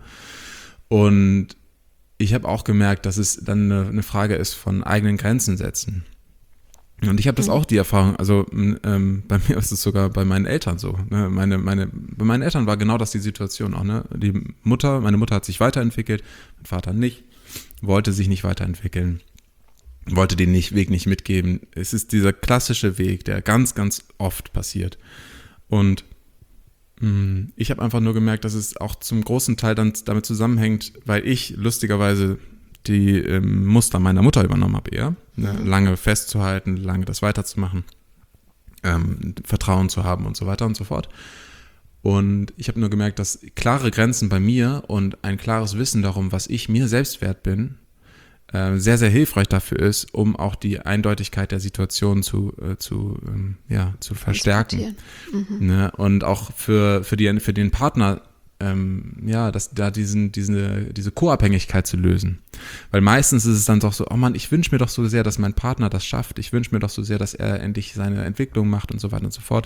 Und ich habe auch gemerkt, dass es dann eine, eine Frage ist von eigenen Grenzen setzen. Und ich habe das mhm. auch die Erfahrung, also ähm, bei mir ist es sogar bei meinen Eltern so. Ne? Meine, meine, bei meinen Eltern war genau das die Situation auch. Ne? Die Mutter, meine Mutter hat sich weiterentwickelt, mein Vater nicht, wollte sich nicht weiterentwickeln, wollte den nicht, Weg nicht mitgeben. Es ist dieser klassische Weg, der ganz, ganz oft passiert. Und mh, ich habe einfach nur gemerkt, dass es auch zum großen Teil dann damit zusammenhängt, weil ich lustigerweise die ähm, Muster meiner Mutter übernommen habe eher. Ne? Mhm. Lange festzuhalten, lange das weiterzumachen, ähm, Vertrauen zu haben und so weiter und so fort. Und ich habe nur gemerkt, dass klare Grenzen bei mir und ein klares Wissen darum, was ich mir selbst wert bin, äh, sehr, sehr hilfreich dafür ist, um auch die Eindeutigkeit der Situation zu, äh, zu, ähm, ja, zu verstärken. Mhm. Ne? Und auch für, für, die, für den Partner, Ähm, ja, dass da diesen, diese, diese Co-Abhängigkeit zu lösen. Weil meistens ist es dann doch so, oh Mann, ich wünsche mir doch so sehr, dass mein Partner das schafft. Ich wünsche mir doch so sehr, dass er endlich seine Entwicklung macht und so weiter und so fort.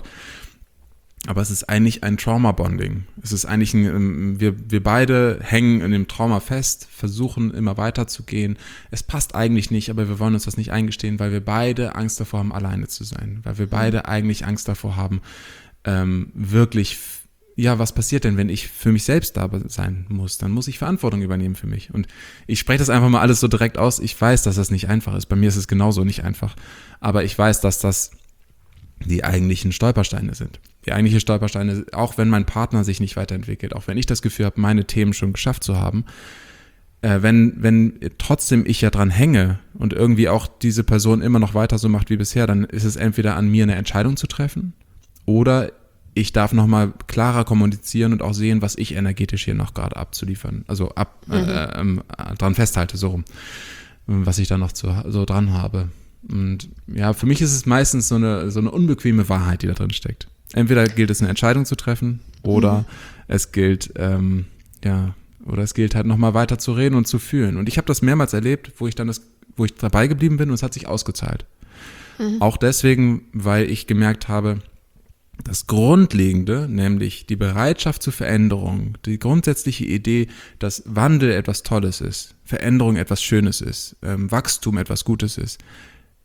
Aber es ist eigentlich ein Trauma-Bonding. Es ist eigentlich ein, wir, wir beide hängen in dem Trauma fest, versuchen immer weiterzugehen. Es passt eigentlich nicht, aber wir wollen uns das nicht eingestehen, weil wir beide Angst davor haben, alleine zu sein. Weil wir beide eigentlich Angst davor haben, ähm, wirklich ja, was passiert denn, wenn ich für mich selbst da sein muss? Dann muss ich Verantwortung übernehmen für mich. Und ich spreche das einfach mal alles so direkt aus. Ich weiß, dass das nicht einfach ist. Bei mir ist es genauso nicht einfach. Aber ich weiß, dass das die eigentlichen Stolpersteine sind. Die eigentlichen Stolpersteine, auch wenn mein Partner sich nicht weiterentwickelt, auch wenn ich das Gefühl habe, meine Themen schon geschafft zu haben, äh, wenn, wenn trotzdem ich ja dran hänge und irgendwie auch diese Person immer noch weiter so macht wie bisher, dann ist es entweder an mir, eine Entscheidung zu treffen oder ich darf nochmal klarer kommunizieren und auch sehen, was ich energetisch hier noch gerade abzuliefern, also ab, mhm. äh, ähm, dran festhalte, so rum, was ich da noch zu, so dran habe. Und ja, für mich ist es meistens so eine, so eine unbequeme Wahrheit, die da drin steckt. Entweder gilt es, eine Entscheidung zu treffen oder mhm. es gilt, ähm, ja, oder es gilt halt nochmal weiter zu reden und zu fühlen. Und ich habe das mehrmals erlebt, wo ich dann das, wo ich dabei geblieben bin und es hat sich ausgezahlt. Mhm. Auch deswegen, weil ich gemerkt habe, das Grundlegende, nämlich die Bereitschaft zur Veränderung, die grundsätzliche Idee, dass Wandel etwas Tolles ist, Veränderung etwas Schönes ist, ähm, Wachstum etwas Gutes ist,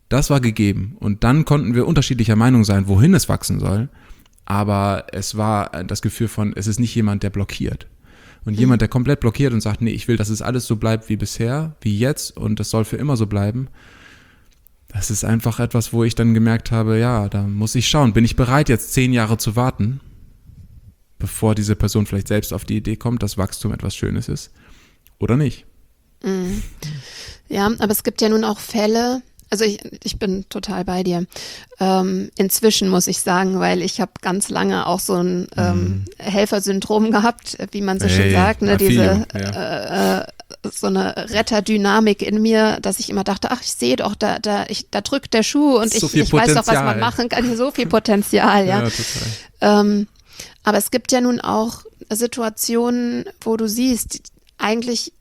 Das war gegeben. Und dann konnten wir unterschiedlicher Meinung sein, wohin es wachsen soll. Aber es war das Gefühl von, es ist nicht jemand, der blockiert. Und mhm. jemand, der komplett blockiert und sagt, nee, ich will, dass es alles so bleibt wie bisher, wie jetzt und das soll für immer so bleiben. Das ist einfach etwas, wo ich dann gemerkt habe, ja, da muss ich schauen. Bin ich bereit, jetzt zehn Jahre zu warten, bevor diese Person vielleicht selbst auf die Idee kommt, dass Wachstum etwas Schönes ist? Oder nicht?
Mhm. Ja, aber es gibt ja nun auch Fälle, also ich, ich bin total bei dir. Ähm, inzwischen muss ich sagen, weil ich habe ganz lange auch so ein ähm, mm. Helfersyndrom gehabt, wie man so hey, schön sagt, ne, diese ja. äh, so eine Retterdynamik in mir, dass ich immer dachte, ach, ich sehe doch, da, da, ich, da drückt der Schuh und so ich, ich weiß doch, was man machen kann. So viel Potenzial, ja. ja total. Ähm, aber es gibt ja nun auch Situationen, wo du siehst, eigentlich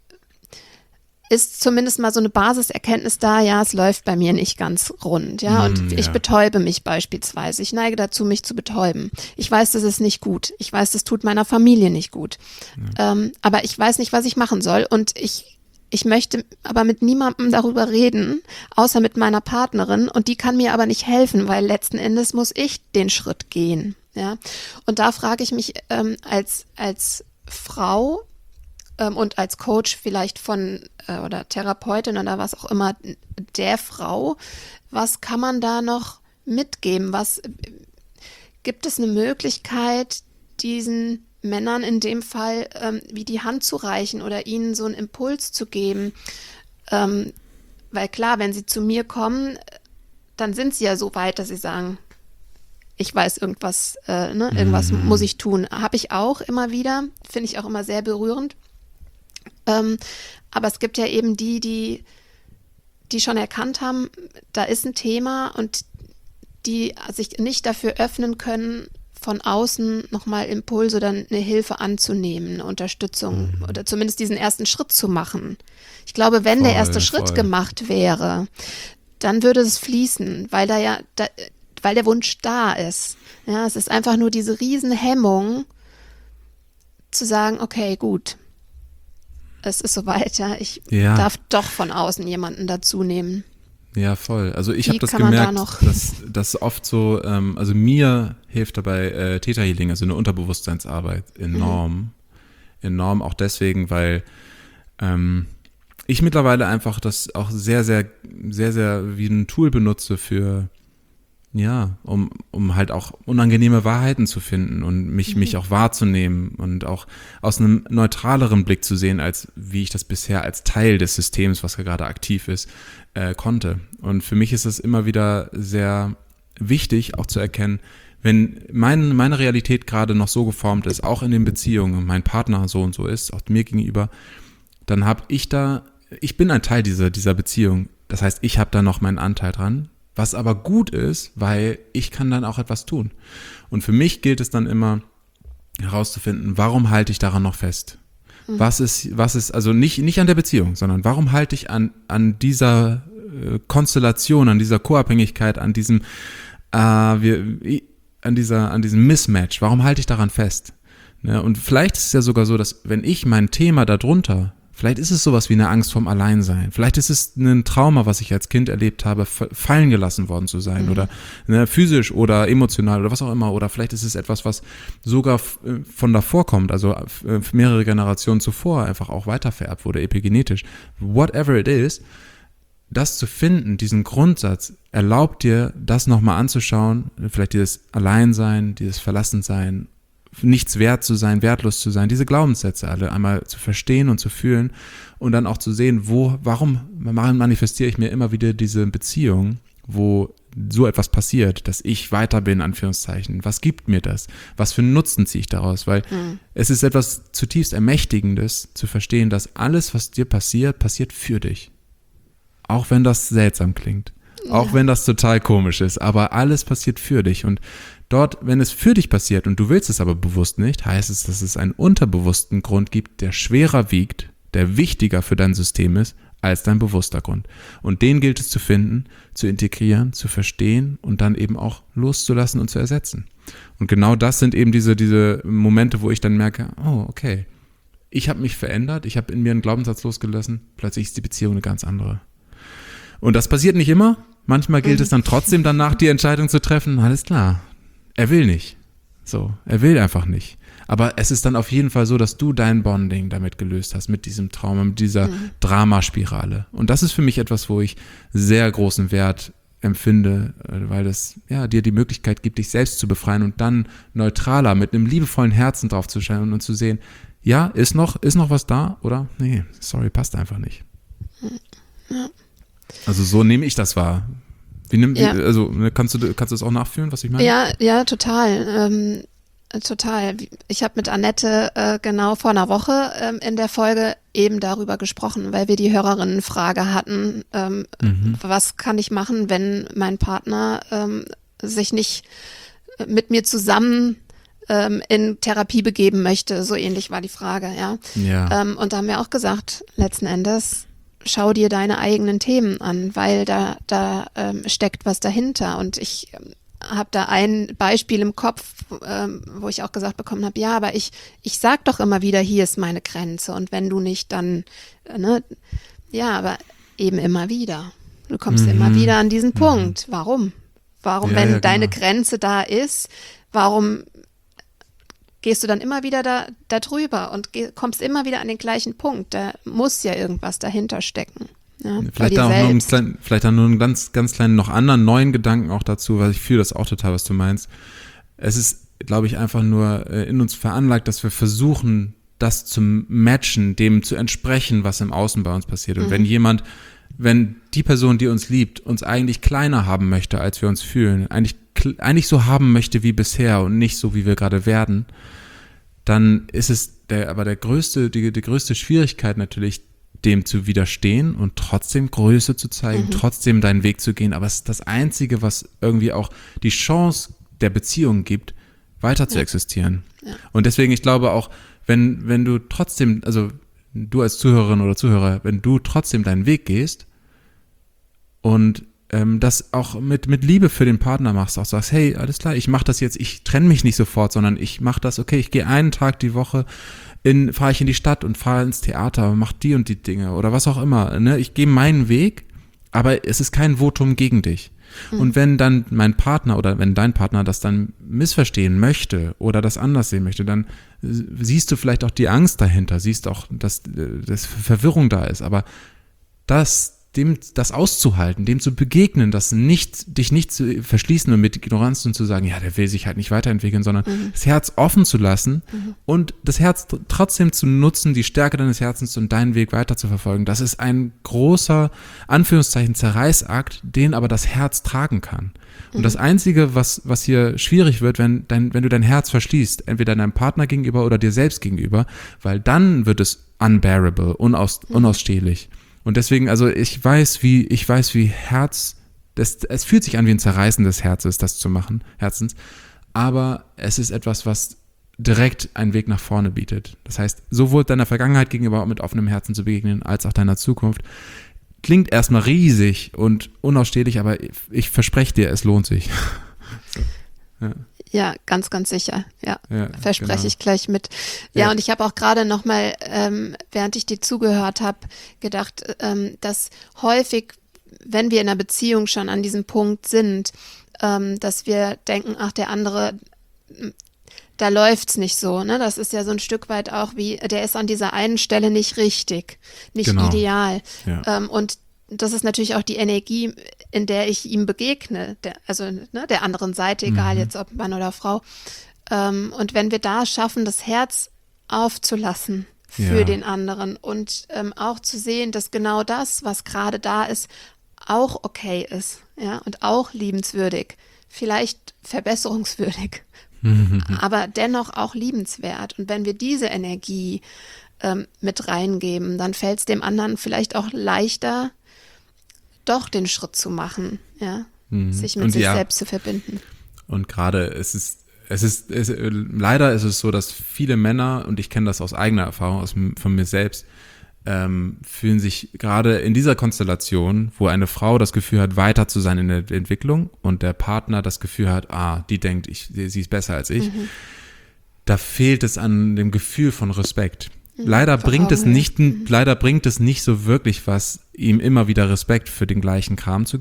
ist zumindest mal so eine Basiserkenntnis da, ja, es läuft bei mir nicht ganz rund, ja, und mm, ich ja. betäube mich beispielsweise. Ich neige dazu, mich zu betäuben. Ich weiß, das ist nicht gut. Ich weiß, das tut meiner Familie nicht gut. Ja. Ähm, aber ich weiß nicht, was ich machen soll und ich ich möchte aber mit niemandem darüber reden, außer mit meiner Partnerin und die kann mir aber nicht helfen, weil letzten Endes muss ich den Schritt gehen, ja. Und da frage ich mich ähm, als als Frau und als Coach vielleicht von äh, oder Therapeutin oder was auch immer der Frau, was kann man da noch mitgeben? Was gibt es eine Möglichkeit, diesen Männern in dem Fall ähm, wie die Hand zu reichen oder ihnen so einen Impuls zu geben? Ähm, weil klar, wenn sie zu mir kommen, dann sind sie ja so weit, dass sie sagen, ich weiß irgendwas, äh, ne, irgendwas mhm. muss ich tun. Habe ich auch immer wieder, finde ich auch immer sehr berührend. Ähm, aber es gibt ja eben die, die, die schon erkannt haben, da ist ein Thema und die sich nicht dafür öffnen können, von außen nochmal Impulse oder eine Hilfe anzunehmen, eine Unterstützung mhm. oder zumindest diesen ersten Schritt zu machen. Ich glaube, wenn voll, der erste Schritt voll. gemacht wäre, dann würde es fließen, weil da ja, da, weil der Wunsch da ist. Ja, es ist einfach nur diese Riesenhemmung zu sagen, okay, gut. Es ist soweit, ja. Ich ja. darf doch von außen jemanden dazu nehmen.
Ja, voll. Also ich habe das gemerkt, da dass das oft so, ähm, also mir hilft dabei äh, Theta Healing, also eine Unterbewusstseinsarbeit enorm. Mhm. Enorm auch deswegen, weil ähm, ich mittlerweile einfach das auch sehr, sehr, sehr, sehr wie ein Tool benutze für Ja, um, um halt auch unangenehme Wahrheiten zu finden und mich, mhm. mich auch wahrzunehmen und auch aus einem neutraleren Blick zu sehen, als wie ich das bisher als Teil des Systems, was ja gerade aktiv ist, äh, konnte. Und für mich ist es immer wieder sehr wichtig, auch zu erkennen, wenn mein, meine Realität gerade noch so geformt ist, auch in den Beziehungen, mein Partner so und so ist, auch mir gegenüber, dann habe ich da, ich bin ein Teil dieser, dieser Beziehung. Das heißt, ich habe da noch meinen Anteil dran. Was aber gut ist, weil ich kann dann auch etwas tun. Und für mich gilt es dann immer herauszufinden, warum halte ich daran noch fest? Mhm. Was ist, was ist, also nicht, nicht an der Beziehung, sondern warum halte ich an, an dieser äh, Konstellation, an dieser Co-Abhängigkeit, an diesem, äh, wir, an dieser, an diesem Mismatch, warum halte ich daran fest? Ne? Und vielleicht ist es ja sogar so, dass wenn ich mein Thema darunter vielleicht ist es sowas wie eine Angst vorm Alleinsein. Vielleicht ist es ein Trauma, was ich als Kind erlebt habe, fallen gelassen worden zu sein mhm. oder ne, physisch oder emotional oder was auch immer. Oder vielleicht ist es etwas, was sogar von davor kommt, also mehrere Generationen zuvor einfach auch weitervererbt wurde, epigenetisch. Whatever it is, das zu finden, diesen Grundsatz, erlaubt dir, das nochmal anzuschauen, vielleicht dieses Alleinsein, dieses Verlassensein, nichts wert zu sein, wertlos zu sein, diese Glaubenssätze alle einmal zu verstehen und zu fühlen und dann auch zu sehen, wo, warum manifestiere ich mir immer wieder diese Beziehung, wo so etwas passiert, dass ich weiter bin, in Anführungszeichen. Was gibt mir das? Was für einen Nutzen ziehe ich daraus? Weil mhm. es ist etwas zutiefst Ermächtigendes, zu verstehen, dass alles, was dir passiert, passiert für dich. Auch wenn das seltsam klingt. Ja. Auch wenn das total komisch ist. Aber alles passiert für dich. Und dort, wenn es für dich passiert und du willst es aber bewusst nicht, heißt es, dass es einen unterbewussten Grund gibt, der schwerer wiegt, der wichtiger für dein System ist, als dein bewusster Grund. Und den gilt es zu finden, zu integrieren, zu verstehen und dann eben auch loszulassen und zu ersetzen. Und genau das sind eben diese, diese Momente, wo ich dann merke, oh, okay, ich habe mich verändert, ich habe in mir einen Glaubenssatz losgelassen, plötzlich ist die Beziehung eine ganz andere. Und das passiert nicht immer, Manchmal gilt
mhm.
es dann trotzdem danach, die Entscheidung zu treffen, alles klar, er will nicht. So, er will einfach nicht. Aber es ist dann auf jeden Fall so, dass du dein Bonding damit gelöst hast, mit diesem Trauma, mit dieser mhm. Dramaspirale. Und das ist für mich etwas, wo ich sehr großen Wert empfinde, weil das ja dir die Möglichkeit gibt, dich selbst zu befreien und dann neutraler, mit einem liebevollen Herzen drauf zu schauen und zu sehen, ja, ist noch, ist noch was da, oder? Nee, sorry, passt einfach nicht.
Ja.
Also so nehme ich das wahr. Wie nimm,
Ja.
Also kannst du, kannst du das auch nachfühlen, was ich meine?
Ja, ja, total. Ähm, total. Ich habe mit Annette äh, genau vor einer Woche ähm, in der Folge eben darüber gesprochen, weil wir die Hörerinnenfrage hatten, ähm, mhm. was kann ich machen, wenn mein Partner ähm, sich nicht mit mir zusammen ähm, in Therapie begeben möchte. So ähnlich war die Frage, ja.
ja.
Ähm, und da haben wir auch gesagt, letzten Endes, schau dir deine eigenen Themen an, weil da, da ähm, steckt was dahinter. Und ich ähm, habe da ein Beispiel im Kopf, ähm, wo ich auch gesagt bekommen habe, ja, aber ich, ich sag doch immer wieder, hier ist meine Grenze. Und wenn du nicht, dann, äh, ne, ja, aber eben immer wieder. Du kommst mhm. immer wieder an diesen Punkt. Mhm. Warum? Warum,
ja,
wenn
ja, genau.
deine Grenze da ist, warum gehst du dann immer wieder da, da drüber und geh, kommst immer wieder an den gleichen Punkt? Da muss ja irgendwas dahinter stecken. Ja,
vielleicht, da auch noch einen kleinen, vielleicht dann nur einen ganz, ganz kleinen, noch anderen, neuen Gedanken auch dazu, weil ich fühle das auch total, was du meinst. Es ist, glaube ich, einfach nur in uns veranlagt, dass wir versuchen, das zu matchen, dem zu entsprechen, was im Außen bei uns passiert. Und mhm. wenn jemand, wenn die Person, die uns liebt, uns eigentlich kleiner haben möchte, als wir uns fühlen, eigentlich, eigentlich so haben möchte wie bisher und nicht so, wie wir gerade werden, dann ist es der, aber der größte, die, die größte Schwierigkeit natürlich, dem zu widerstehen und trotzdem Größe zu zeigen, mhm. trotzdem deinen Weg zu gehen. Aber es ist das Einzige, was irgendwie auch die Chance der Beziehung gibt, weiter ja. zu existieren. Ja. Und deswegen, ich glaube auch, wenn, wenn du trotzdem, also du als Zuhörerin oder Zuhörer, wenn du trotzdem deinen Weg gehst und ähm, das auch mit, mit Liebe für den Partner machst, auch sagst, hey, alles klar, ich mache das jetzt, ich trenne mich nicht sofort, sondern ich mache das, okay, ich gehe einen Tag die Woche in, fahre ich in die Stadt und fahre ins Theater, mach die und die Dinge oder was auch immer. Ne? Ich gehe meinen Weg, aber es ist kein Votum gegen dich. Mhm. Und wenn dann mein Partner oder wenn dein Partner das dann missverstehen möchte oder das anders sehen möchte, dann siehst du vielleicht auch die Angst dahinter, siehst auch, dass, dass Verwirrung da ist. Aber das dem das auszuhalten, dem zu begegnen, das nicht, dich nicht zu verschließen und mit Ignoranz und zu sagen, ja, der will sich halt nicht weiterentwickeln, sondern mhm. das Herz offen zu lassen mhm. und das Herz trotzdem zu nutzen, die Stärke deines Herzens und deinen Weg weiter zu verfolgen. Das ist ein großer, Anführungszeichen, Zerreißakt, den aber das Herz tragen kann. Und mhm. das Einzige, was, was hier schwierig wird, wenn, dein, wenn du dein Herz verschließt, entweder deinem Partner gegenüber oder dir selbst gegenüber, weil dann wird es unbearable, unaus, mhm. unausstehlich. Und deswegen, also ich weiß, wie, ich weiß, wie Herz, das, es fühlt sich an wie ein Zerreißen des Herzens, das zu machen, Herzens, aber es ist etwas, was direkt einen Weg nach vorne bietet. Das heißt, sowohl deiner Vergangenheit gegenüber mit offenem Herzen zu begegnen, als auch deiner Zukunft. Klingt erstmal riesig und unausstehlich, aber ich, ich verspreche dir, es lohnt sich. So, ja.
Ja, ganz, ganz sicher. Ja, ja verspreche genau. ich gleich mit. Ja, ja. Und ich habe auch gerade nochmal, ähm, während ich dir zugehört habe, gedacht, ähm, dass häufig, wenn wir in einer Beziehung schon an diesem Punkt sind, ähm, dass wir denken, ach, der andere, da läuft's nicht so. Ne? Das ist ja so ein Stück weit auch wie, der ist an dieser einen Stelle nicht richtig, nicht genau. ideal. Ja. Ähm, und das ist natürlich auch die Energie, in der ich ihm begegne, der, also ne, der anderen Seite, egal mhm. jetzt ob Mann oder Frau. Ähm, und wenn wir da schaffen, das Herz aufzulassen für ja. den anderen und ähm, auch zu sehen, dass genau das, was gerade da ist, auch okay ist, ja, und auch liebenswürdig, vielleicht verbesserungswürdig, mhm. aber dennoch auch liebenswert. Und wenn wir diese Energie ähm, mit reingeben, dann fällt es dem anderen vielleicht auch leichter, doch den Schritt zu machen, ja, mhm. sich mit und sich ja. selbst zu verbinden.
Und gerade es ist, es ist, es, leider ist es so, dass viele Männer, und ich kenne das aus eigener Erfahrung, aus, von mir selbst, ähm, fühlen sich gerade in dieser Konstellation, wo eine Frau das Gefühl hat, weiter zu sein in der Entwicklung und der Partner das Gefühl hat, ah, die denkt, ich, sie ist besser als ich, mhm. da fehlt es an dem Gefühl von Respekt. Leider bringt es nicht, leider bringt es nicht so wirklich was, ihm immer wieder Respekt für den gleichen Kram zu geben,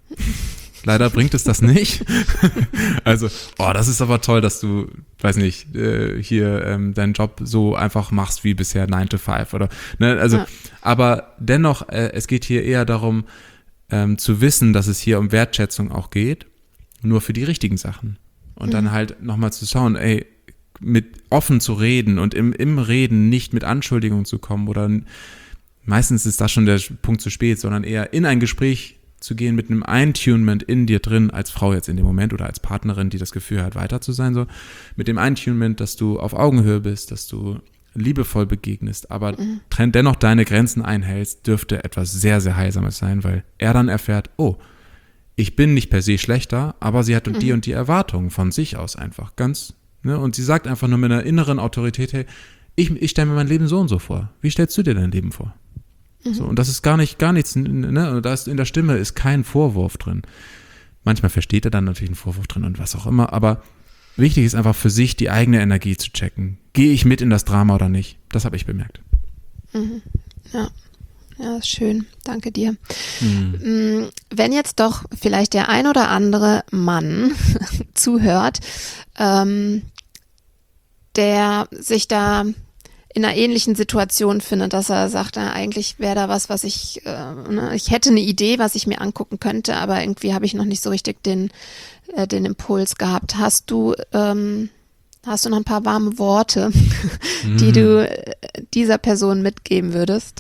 Leider bringt es das nicht. Also, oh, das ist aber toll, dass du, weiß nicht, äh, hier ähm, deinen Job so einfach machst wie bisher nine to five oder, ne, also, ja. Aber dennoch, äh, es geht hier eher darum, ähm, zu wissen, dass es hier um Wertschätzung auch geht, nur für die richtigen Sachen. Und mhm. dann halt nochmal zu schauen, ey, mit offen zu reden und im, im Reden nicht mit Anschuldigungen zu kommen oder meistens ist das schon der Punkt zu spät, sondern eher in ein Gespräch zu gehen mit einem Eintunement in dir drin, als Frau jetzt in dem Moment oder als Partnerin, die das Gefühl hat, weiter zu sein, so mit dem Eintunement, dass du auf Augenhöhe bist, dass du liebevoll begegnest, aber mhm. dennoch deine Grenzen einhältst, dürfte etwas sehr, sehr Heilsames sein, weil er dann erfährt, oh, ich bin nicht per se schlechter, aber sie hat mhm. die und die Erwartungen von sich aus einfach ganz, ne, und sie sagt einfach nur mit einer inneren Autorität, hey, ich, ich stelle mir mein Leben so und so vor. Wie stellst du dir dein Leben vor? So, und das ist gar nicht, gar nichts, ne, da ist in der Stimme ist kein Vorwurf drin. Manchmal versteht er dann natürlich einen Vorwurf drin und was auch immer, aber wichtig ist einfach für sich die eigene Energie zu checken. Gehe ich mit in das Drama oder nicht? Das habe ich bemerkt.
Mhm. Ja. Ja, schön. Danke dir. Mhm. Wenn jetzt doch vielleicht der ein oder andere Mann zuhört, ähm, der sich da in einer ähnlichen Situation findet, dass er sagt, na, eigentlich wäre da was, was ich, äh, ne, ich hätte eine Idee, was ich mir angucken könnte, aber irgendwie habe ich noch nicht so richtig den, äh, den Impuls gehabt. Hast du, ähm, hast du noch ein paar warme Worte, mm. die du äh, dieser Person mitgeben würdest?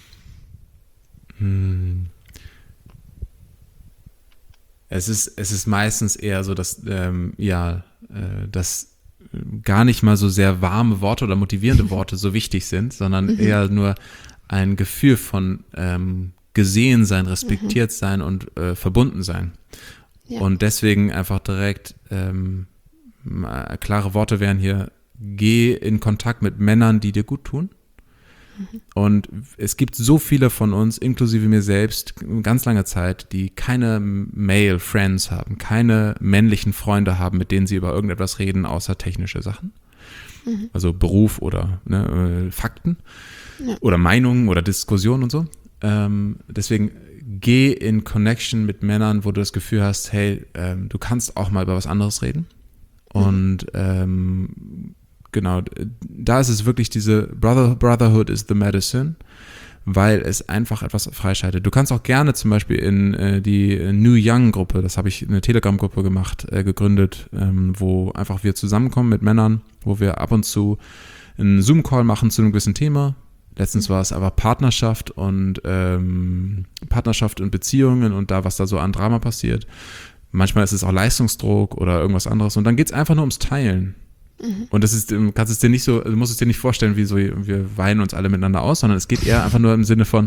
Mm. Es ist, es ist meistens eher so, dass, ähm, ja, äh, dass gar nicht mal so sehr warme Worte oder motivierende Worte so wichtig sind, sondern mhm. eher nur ein Gefühl von ähm, gesehen sein, respektiert mhm. sein und äh, verbunden sein. Ja. Und deswegen einfach direkt ähm, klare Worte wären hier, geh in Kontakt mit Männern, die dir gut tun. Mhm. Und es gibt so viele von uns, inklusive mir selbst, ganz lange Zeit, die keine Male Friends haben, keine männlichen Freunde haben, mit denen sie über irgendetwas reden, außer technische Sachen. Mhm. Also Beruf oder ne, Fakten ja. oder Meinungen oder Diskussionen und so. Ähm, deswegen geh in Connection mit Männern, wo du das Gefühl hast, hey, ähm, du kannst auch mal über was anderes reden. Mhm. Und ähm, genau, da ist es wirklich diese Brother, Brotherhood is the medicine, weil es einfach etwas freischaltet. Du kannst auch gerne zum Beispiel in äh, die New Young Gruppe, das habe ich eine Telegram-Gruppe gemacht, äh, gegründet, ähm, wo einfach wir zusammenkommen mit Männern, wo wir ab und zu einen Zoom-Call machen zu einem gewissen Thema. Letztens war es aber Partnerschaft und ähm, Partnerschaft und Beziehungen und da, was da so an Drama passiert. Manchmal ist es auch Leistungsdruck oder irgendwas anderes und dann geht es einfach nur ums Teilen. Und das ist, kannst es dir nicht so, du musst es dir nicht vorstellen, wie so, wir weinen uns alle miteinander aus, sondern es geht eher einfach nur im Sinne von,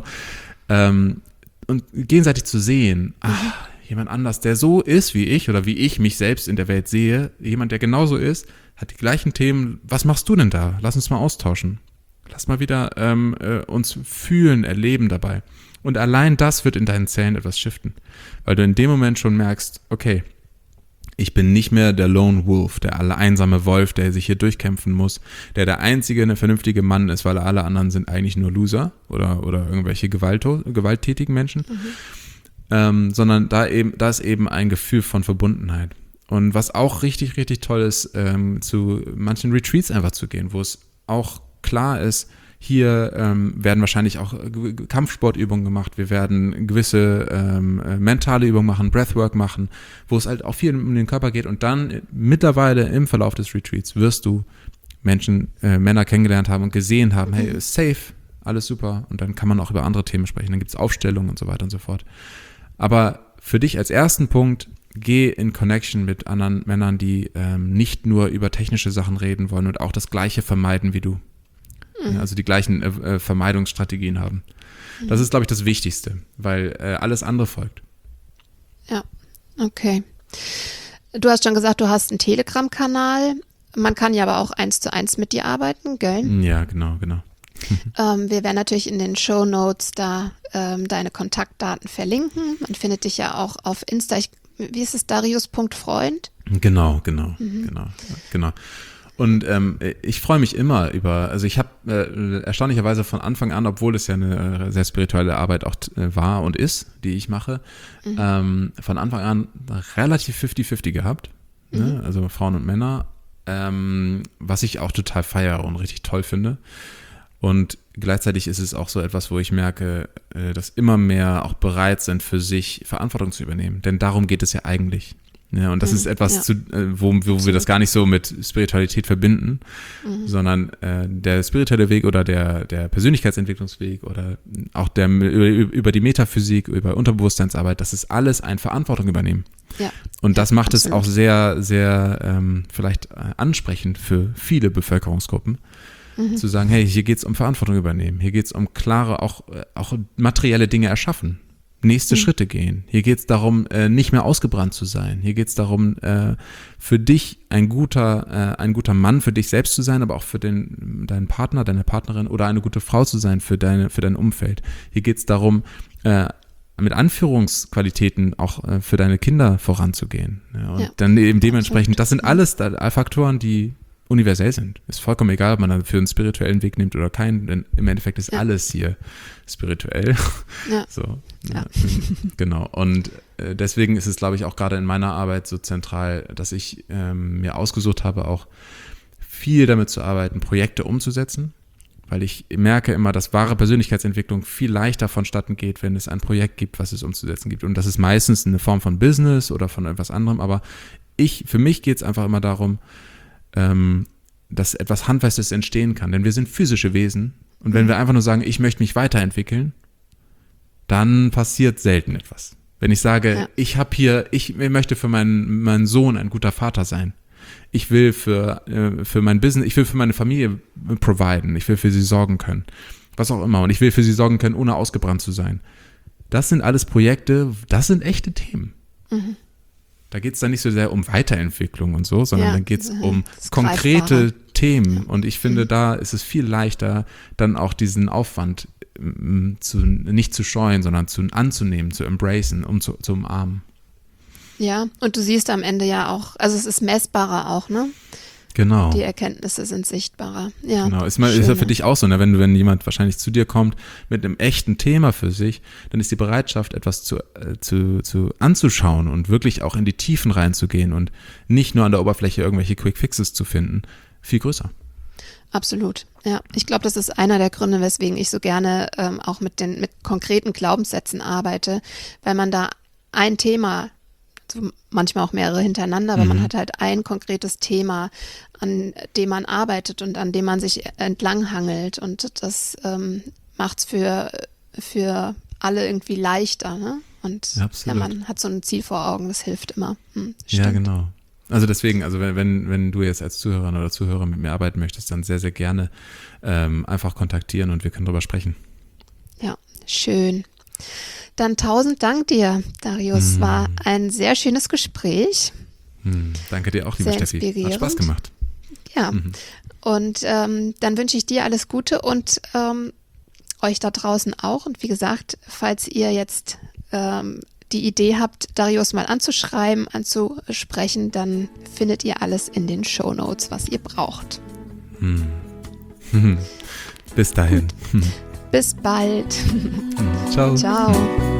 ähm, und gegenseitig zu sehen, ach, jemand anders, der so ist wie ich oder wie ich mich selbst in der Welt sehe, jemand, der genauso ist, hat die gleichen Themen, was machst du denn da? Lass uns mal austauschen. Lass mal wieder ähm, äh, uns fühlen, erleben dabei. Und allein das wird in deinen Zellen etwas shiften, weil du in dem Moment schon merkst, okay, ich bin nicht mehr der Lone Wolf, der alle einsame Wolf, der sich hier durchkämpfen muss, der der einzige eine vernünftige Mann ist, weil alle anderen sind eigentlich nur Loser oder, oder irgendwelche Gewalto, gewalttätigen Menschen, mhm. ähm, sondern da eben, da ist eben ein Gefühl von Verbundenheit. Und was auch richtig, richtig toll ist, ähm, zu manchen Retreats einfach zu gehen, wo es auch klar ist, hier ähm, werden wahrscheinlich auch Kampfsportübungen gemacht, wir werden gewisse ähm, mentale Übungen machen, Breathwork machen, wo es halt auch viel um den Körper geht und dann mittlerweile im Verlauf des Retreats wirst du Menschen, äh, Männer kennengelernt haben und gesehen haben, hey, ist safe, alles super und dann kann man auch über andere Themen sprechen, dann gibt es Aufstellungen und so weiter und so fort. Aber für dich als ersten Punkt, geh in Connection mit anderen Männern, die ähm, nicht nur über technische Sachen reden wollen und auch das Gleiche vermeiden wie du. Mhm. Also die gleichen äh, Vermeidungsstrategien haben. Mhm. Das ist, glaube ich, das Wichtigste, weil äh, alles andere folgt.
Ja, okay. Du hast schon gesagt, du hast einen Telegram-Kanal. Man kann ja aber auch eins zu eins mit dir arbeiten, gell?
Ja, genau, genau.
ähm, wir werden natürlich in den Shownotes da ähm, deine Kontaktdaten verlinken. Man findet dich ja auch auf Insta. Ich, wie ist es? Darius Punkt Freund?
Genau, genau, mhm. genau, genau. Und ähm, ich freue mich immer über, also ich habe äh, erstaunlicherweise von Anfang an, obwohl es ja eine sehr spirituelle Arbeit auch äh, war und ist, die ich mache, mhm. ähm, von Anfang an relativ fifty fifty gehabt, mhm. ne? Also Frauen und Männer, ähm, was ich auch total feiere und richtig toll finde. Und gleichzeitig ist es auch so etwas, wo ich merke, äh, dass immer mehr auch bereit sind, für sich Verantwortung zu übernehmen. Denn darum geht es ja eigentlich. Ja, und das mhm, ist etwas, ja. zu, äh, wo, wo wir das gar nicht so mit Spiritualität verbinden, mhm. sondern äh, der spirituelle Weg oder der, der Persönlichkeitsentwicklungsweg oder auch der über, über die Metaphysik, über Unterbewusstseinsarbeit, das ist alles ein Verantwortung übernehmen. Ja. Und das macht Absolut. Es auch sehr, sehr ähm, vielleicht ansprechend für viele Bevölkerungsgruppen, mhm. zu sagen, hey, hier geht es um Verantwortung übernehmen, hier geht es um klare, auch, auch materielle Dinge erschaffen. Nächste mhm. Schritte gehen. Hier geht es darum, äh, nicht mehr ausgebrannt zu sein. Hier geht es darum, äh, für dich ein guter, äh, ein guter Mann für dich selbst zu sein, aber auch für den, deinen Partner, deine Partnerin oder eine gute Frau zu sein für deine, für dein Umfeld. Hier geht es darum, äh, mit Anführungsqualitäten auch äh, für deine Kinder voranzugehen. Ja, und ja. dann eben dementsprechend, das sind alles da, Faktoren, die universell sind. Ist vollkommen egal, ob man dafür einen spirituellen Weg nimmt oder keinen, denn im Endeffekt ist ja. alles hier spirituell. Ja. So, ja. Genau. Und äh, deswegen ist es, glaube ich, auch gerade in meiner Arbeit so zentral, dass ich ähm, mir ausgesucht habe, auch viel damit zu arbeiten, Projekte umzusetzen, weil ich merke immer, dass wahre Persönlichkeitsentwicklung viel leichter vonstatten geht, wenn es ein Projekt gibt, was es umzusetzen gibt. Und das ist meistens eine Form von Business oder von etwas anderem, aber ich, für mich geht es einfach immer darum, dass etwas Handfestes entstehen kann. Denn wir sind physische Wesen und wenn wir einfach nur sagen, ich möchte mich weiterentwickeln, dann passiert selten etwas. Wenn ich sage, ja. ich habe hier, ich möchte für meinen, meinen Sohn ein guter Vater sein. Ich will für, für mein Business, ich will für meine Familie providen, ich will für sie sorgen können. Was auch immer. Und ich will für sie sorgen können, ohne ausgebrannt zu sein. Das sind alles Projekte, das sind echte Themen. Mhm. Da geht es dann nicht so sehr um Weiterentwicklung und so, sondern ja, dann geht es um konkrete greifbarer. Themen. Ja. Und ich finde, mhm. da ist es viel leichter, dann auch diesen Aufwand m, zu, nicht zu scheuen, sondern zu, anzunehmen, zu embracen, um zu, zu umarmen.
Ja, und du siehst am Ende ja auch, also es ist messbarer auch, ne?
Genau.
Die Erkenntnisse sind sichtbarer. Ja,
genau. Ist, mal, ist ja für dich auch so, ne? wenn, du, wenn jemand wahrscheinlich zu dir kommt mit einem echten Thema für sich, dann ist die Bereitschaft, etwas zu, äh, zu, zu anzuschauen und wirklich auch in die Tiefen reinzugehen und nicht nur an der Oberfläche irgendwelche Quick Fixes zu finden, viel größer. Absolut, ja. Ich glaube, das ist einer der Gründe, weswegen ich so gerne ähm, auch mit den mit konkreten Glaubenssätzen arbeite, weil man da ein Thema, also manchmal auch mehrere hintereinander, aber mhm. man hat halt ein konkretes Thema, an dem man arbeitet und an dem man sich entlanghangelt und das ähm, macht es für, für alle irgendwie leichter, ne? Und ja, man hat so ein Ziel vor Augen, das hilft immer. Hm, ja, genau. Also deswegen, also wenn, wenn, wenn du jetzt als Zuhörerin oder Zuhörer mit mir arbeiten möchtest, dann sehr, sehr gerne ähm, einfach kontaktieren und wir können drüber sprechen.
Ja, schön. Dann tausend Dank dir, Darius. Mm. War ein sehr schönes Gespräch.
Mm. Danke dir auch, liebe sehr Steffi. Hat Spaß gemacht.
Ja, mhm. und ähm, dann wünsche ich dir alles Gute und ähm, euch da draußen auch. Und wie gesagt, falls ihr jetzt ähm, die Idee habt, Darius mal anzuschreiben, anzusprechen, dann findet ihr alles in den Shownotes, was ihr braucht.
Mm. Bis dahin.
Gut. Bis bald.
Ciao.
Ciao.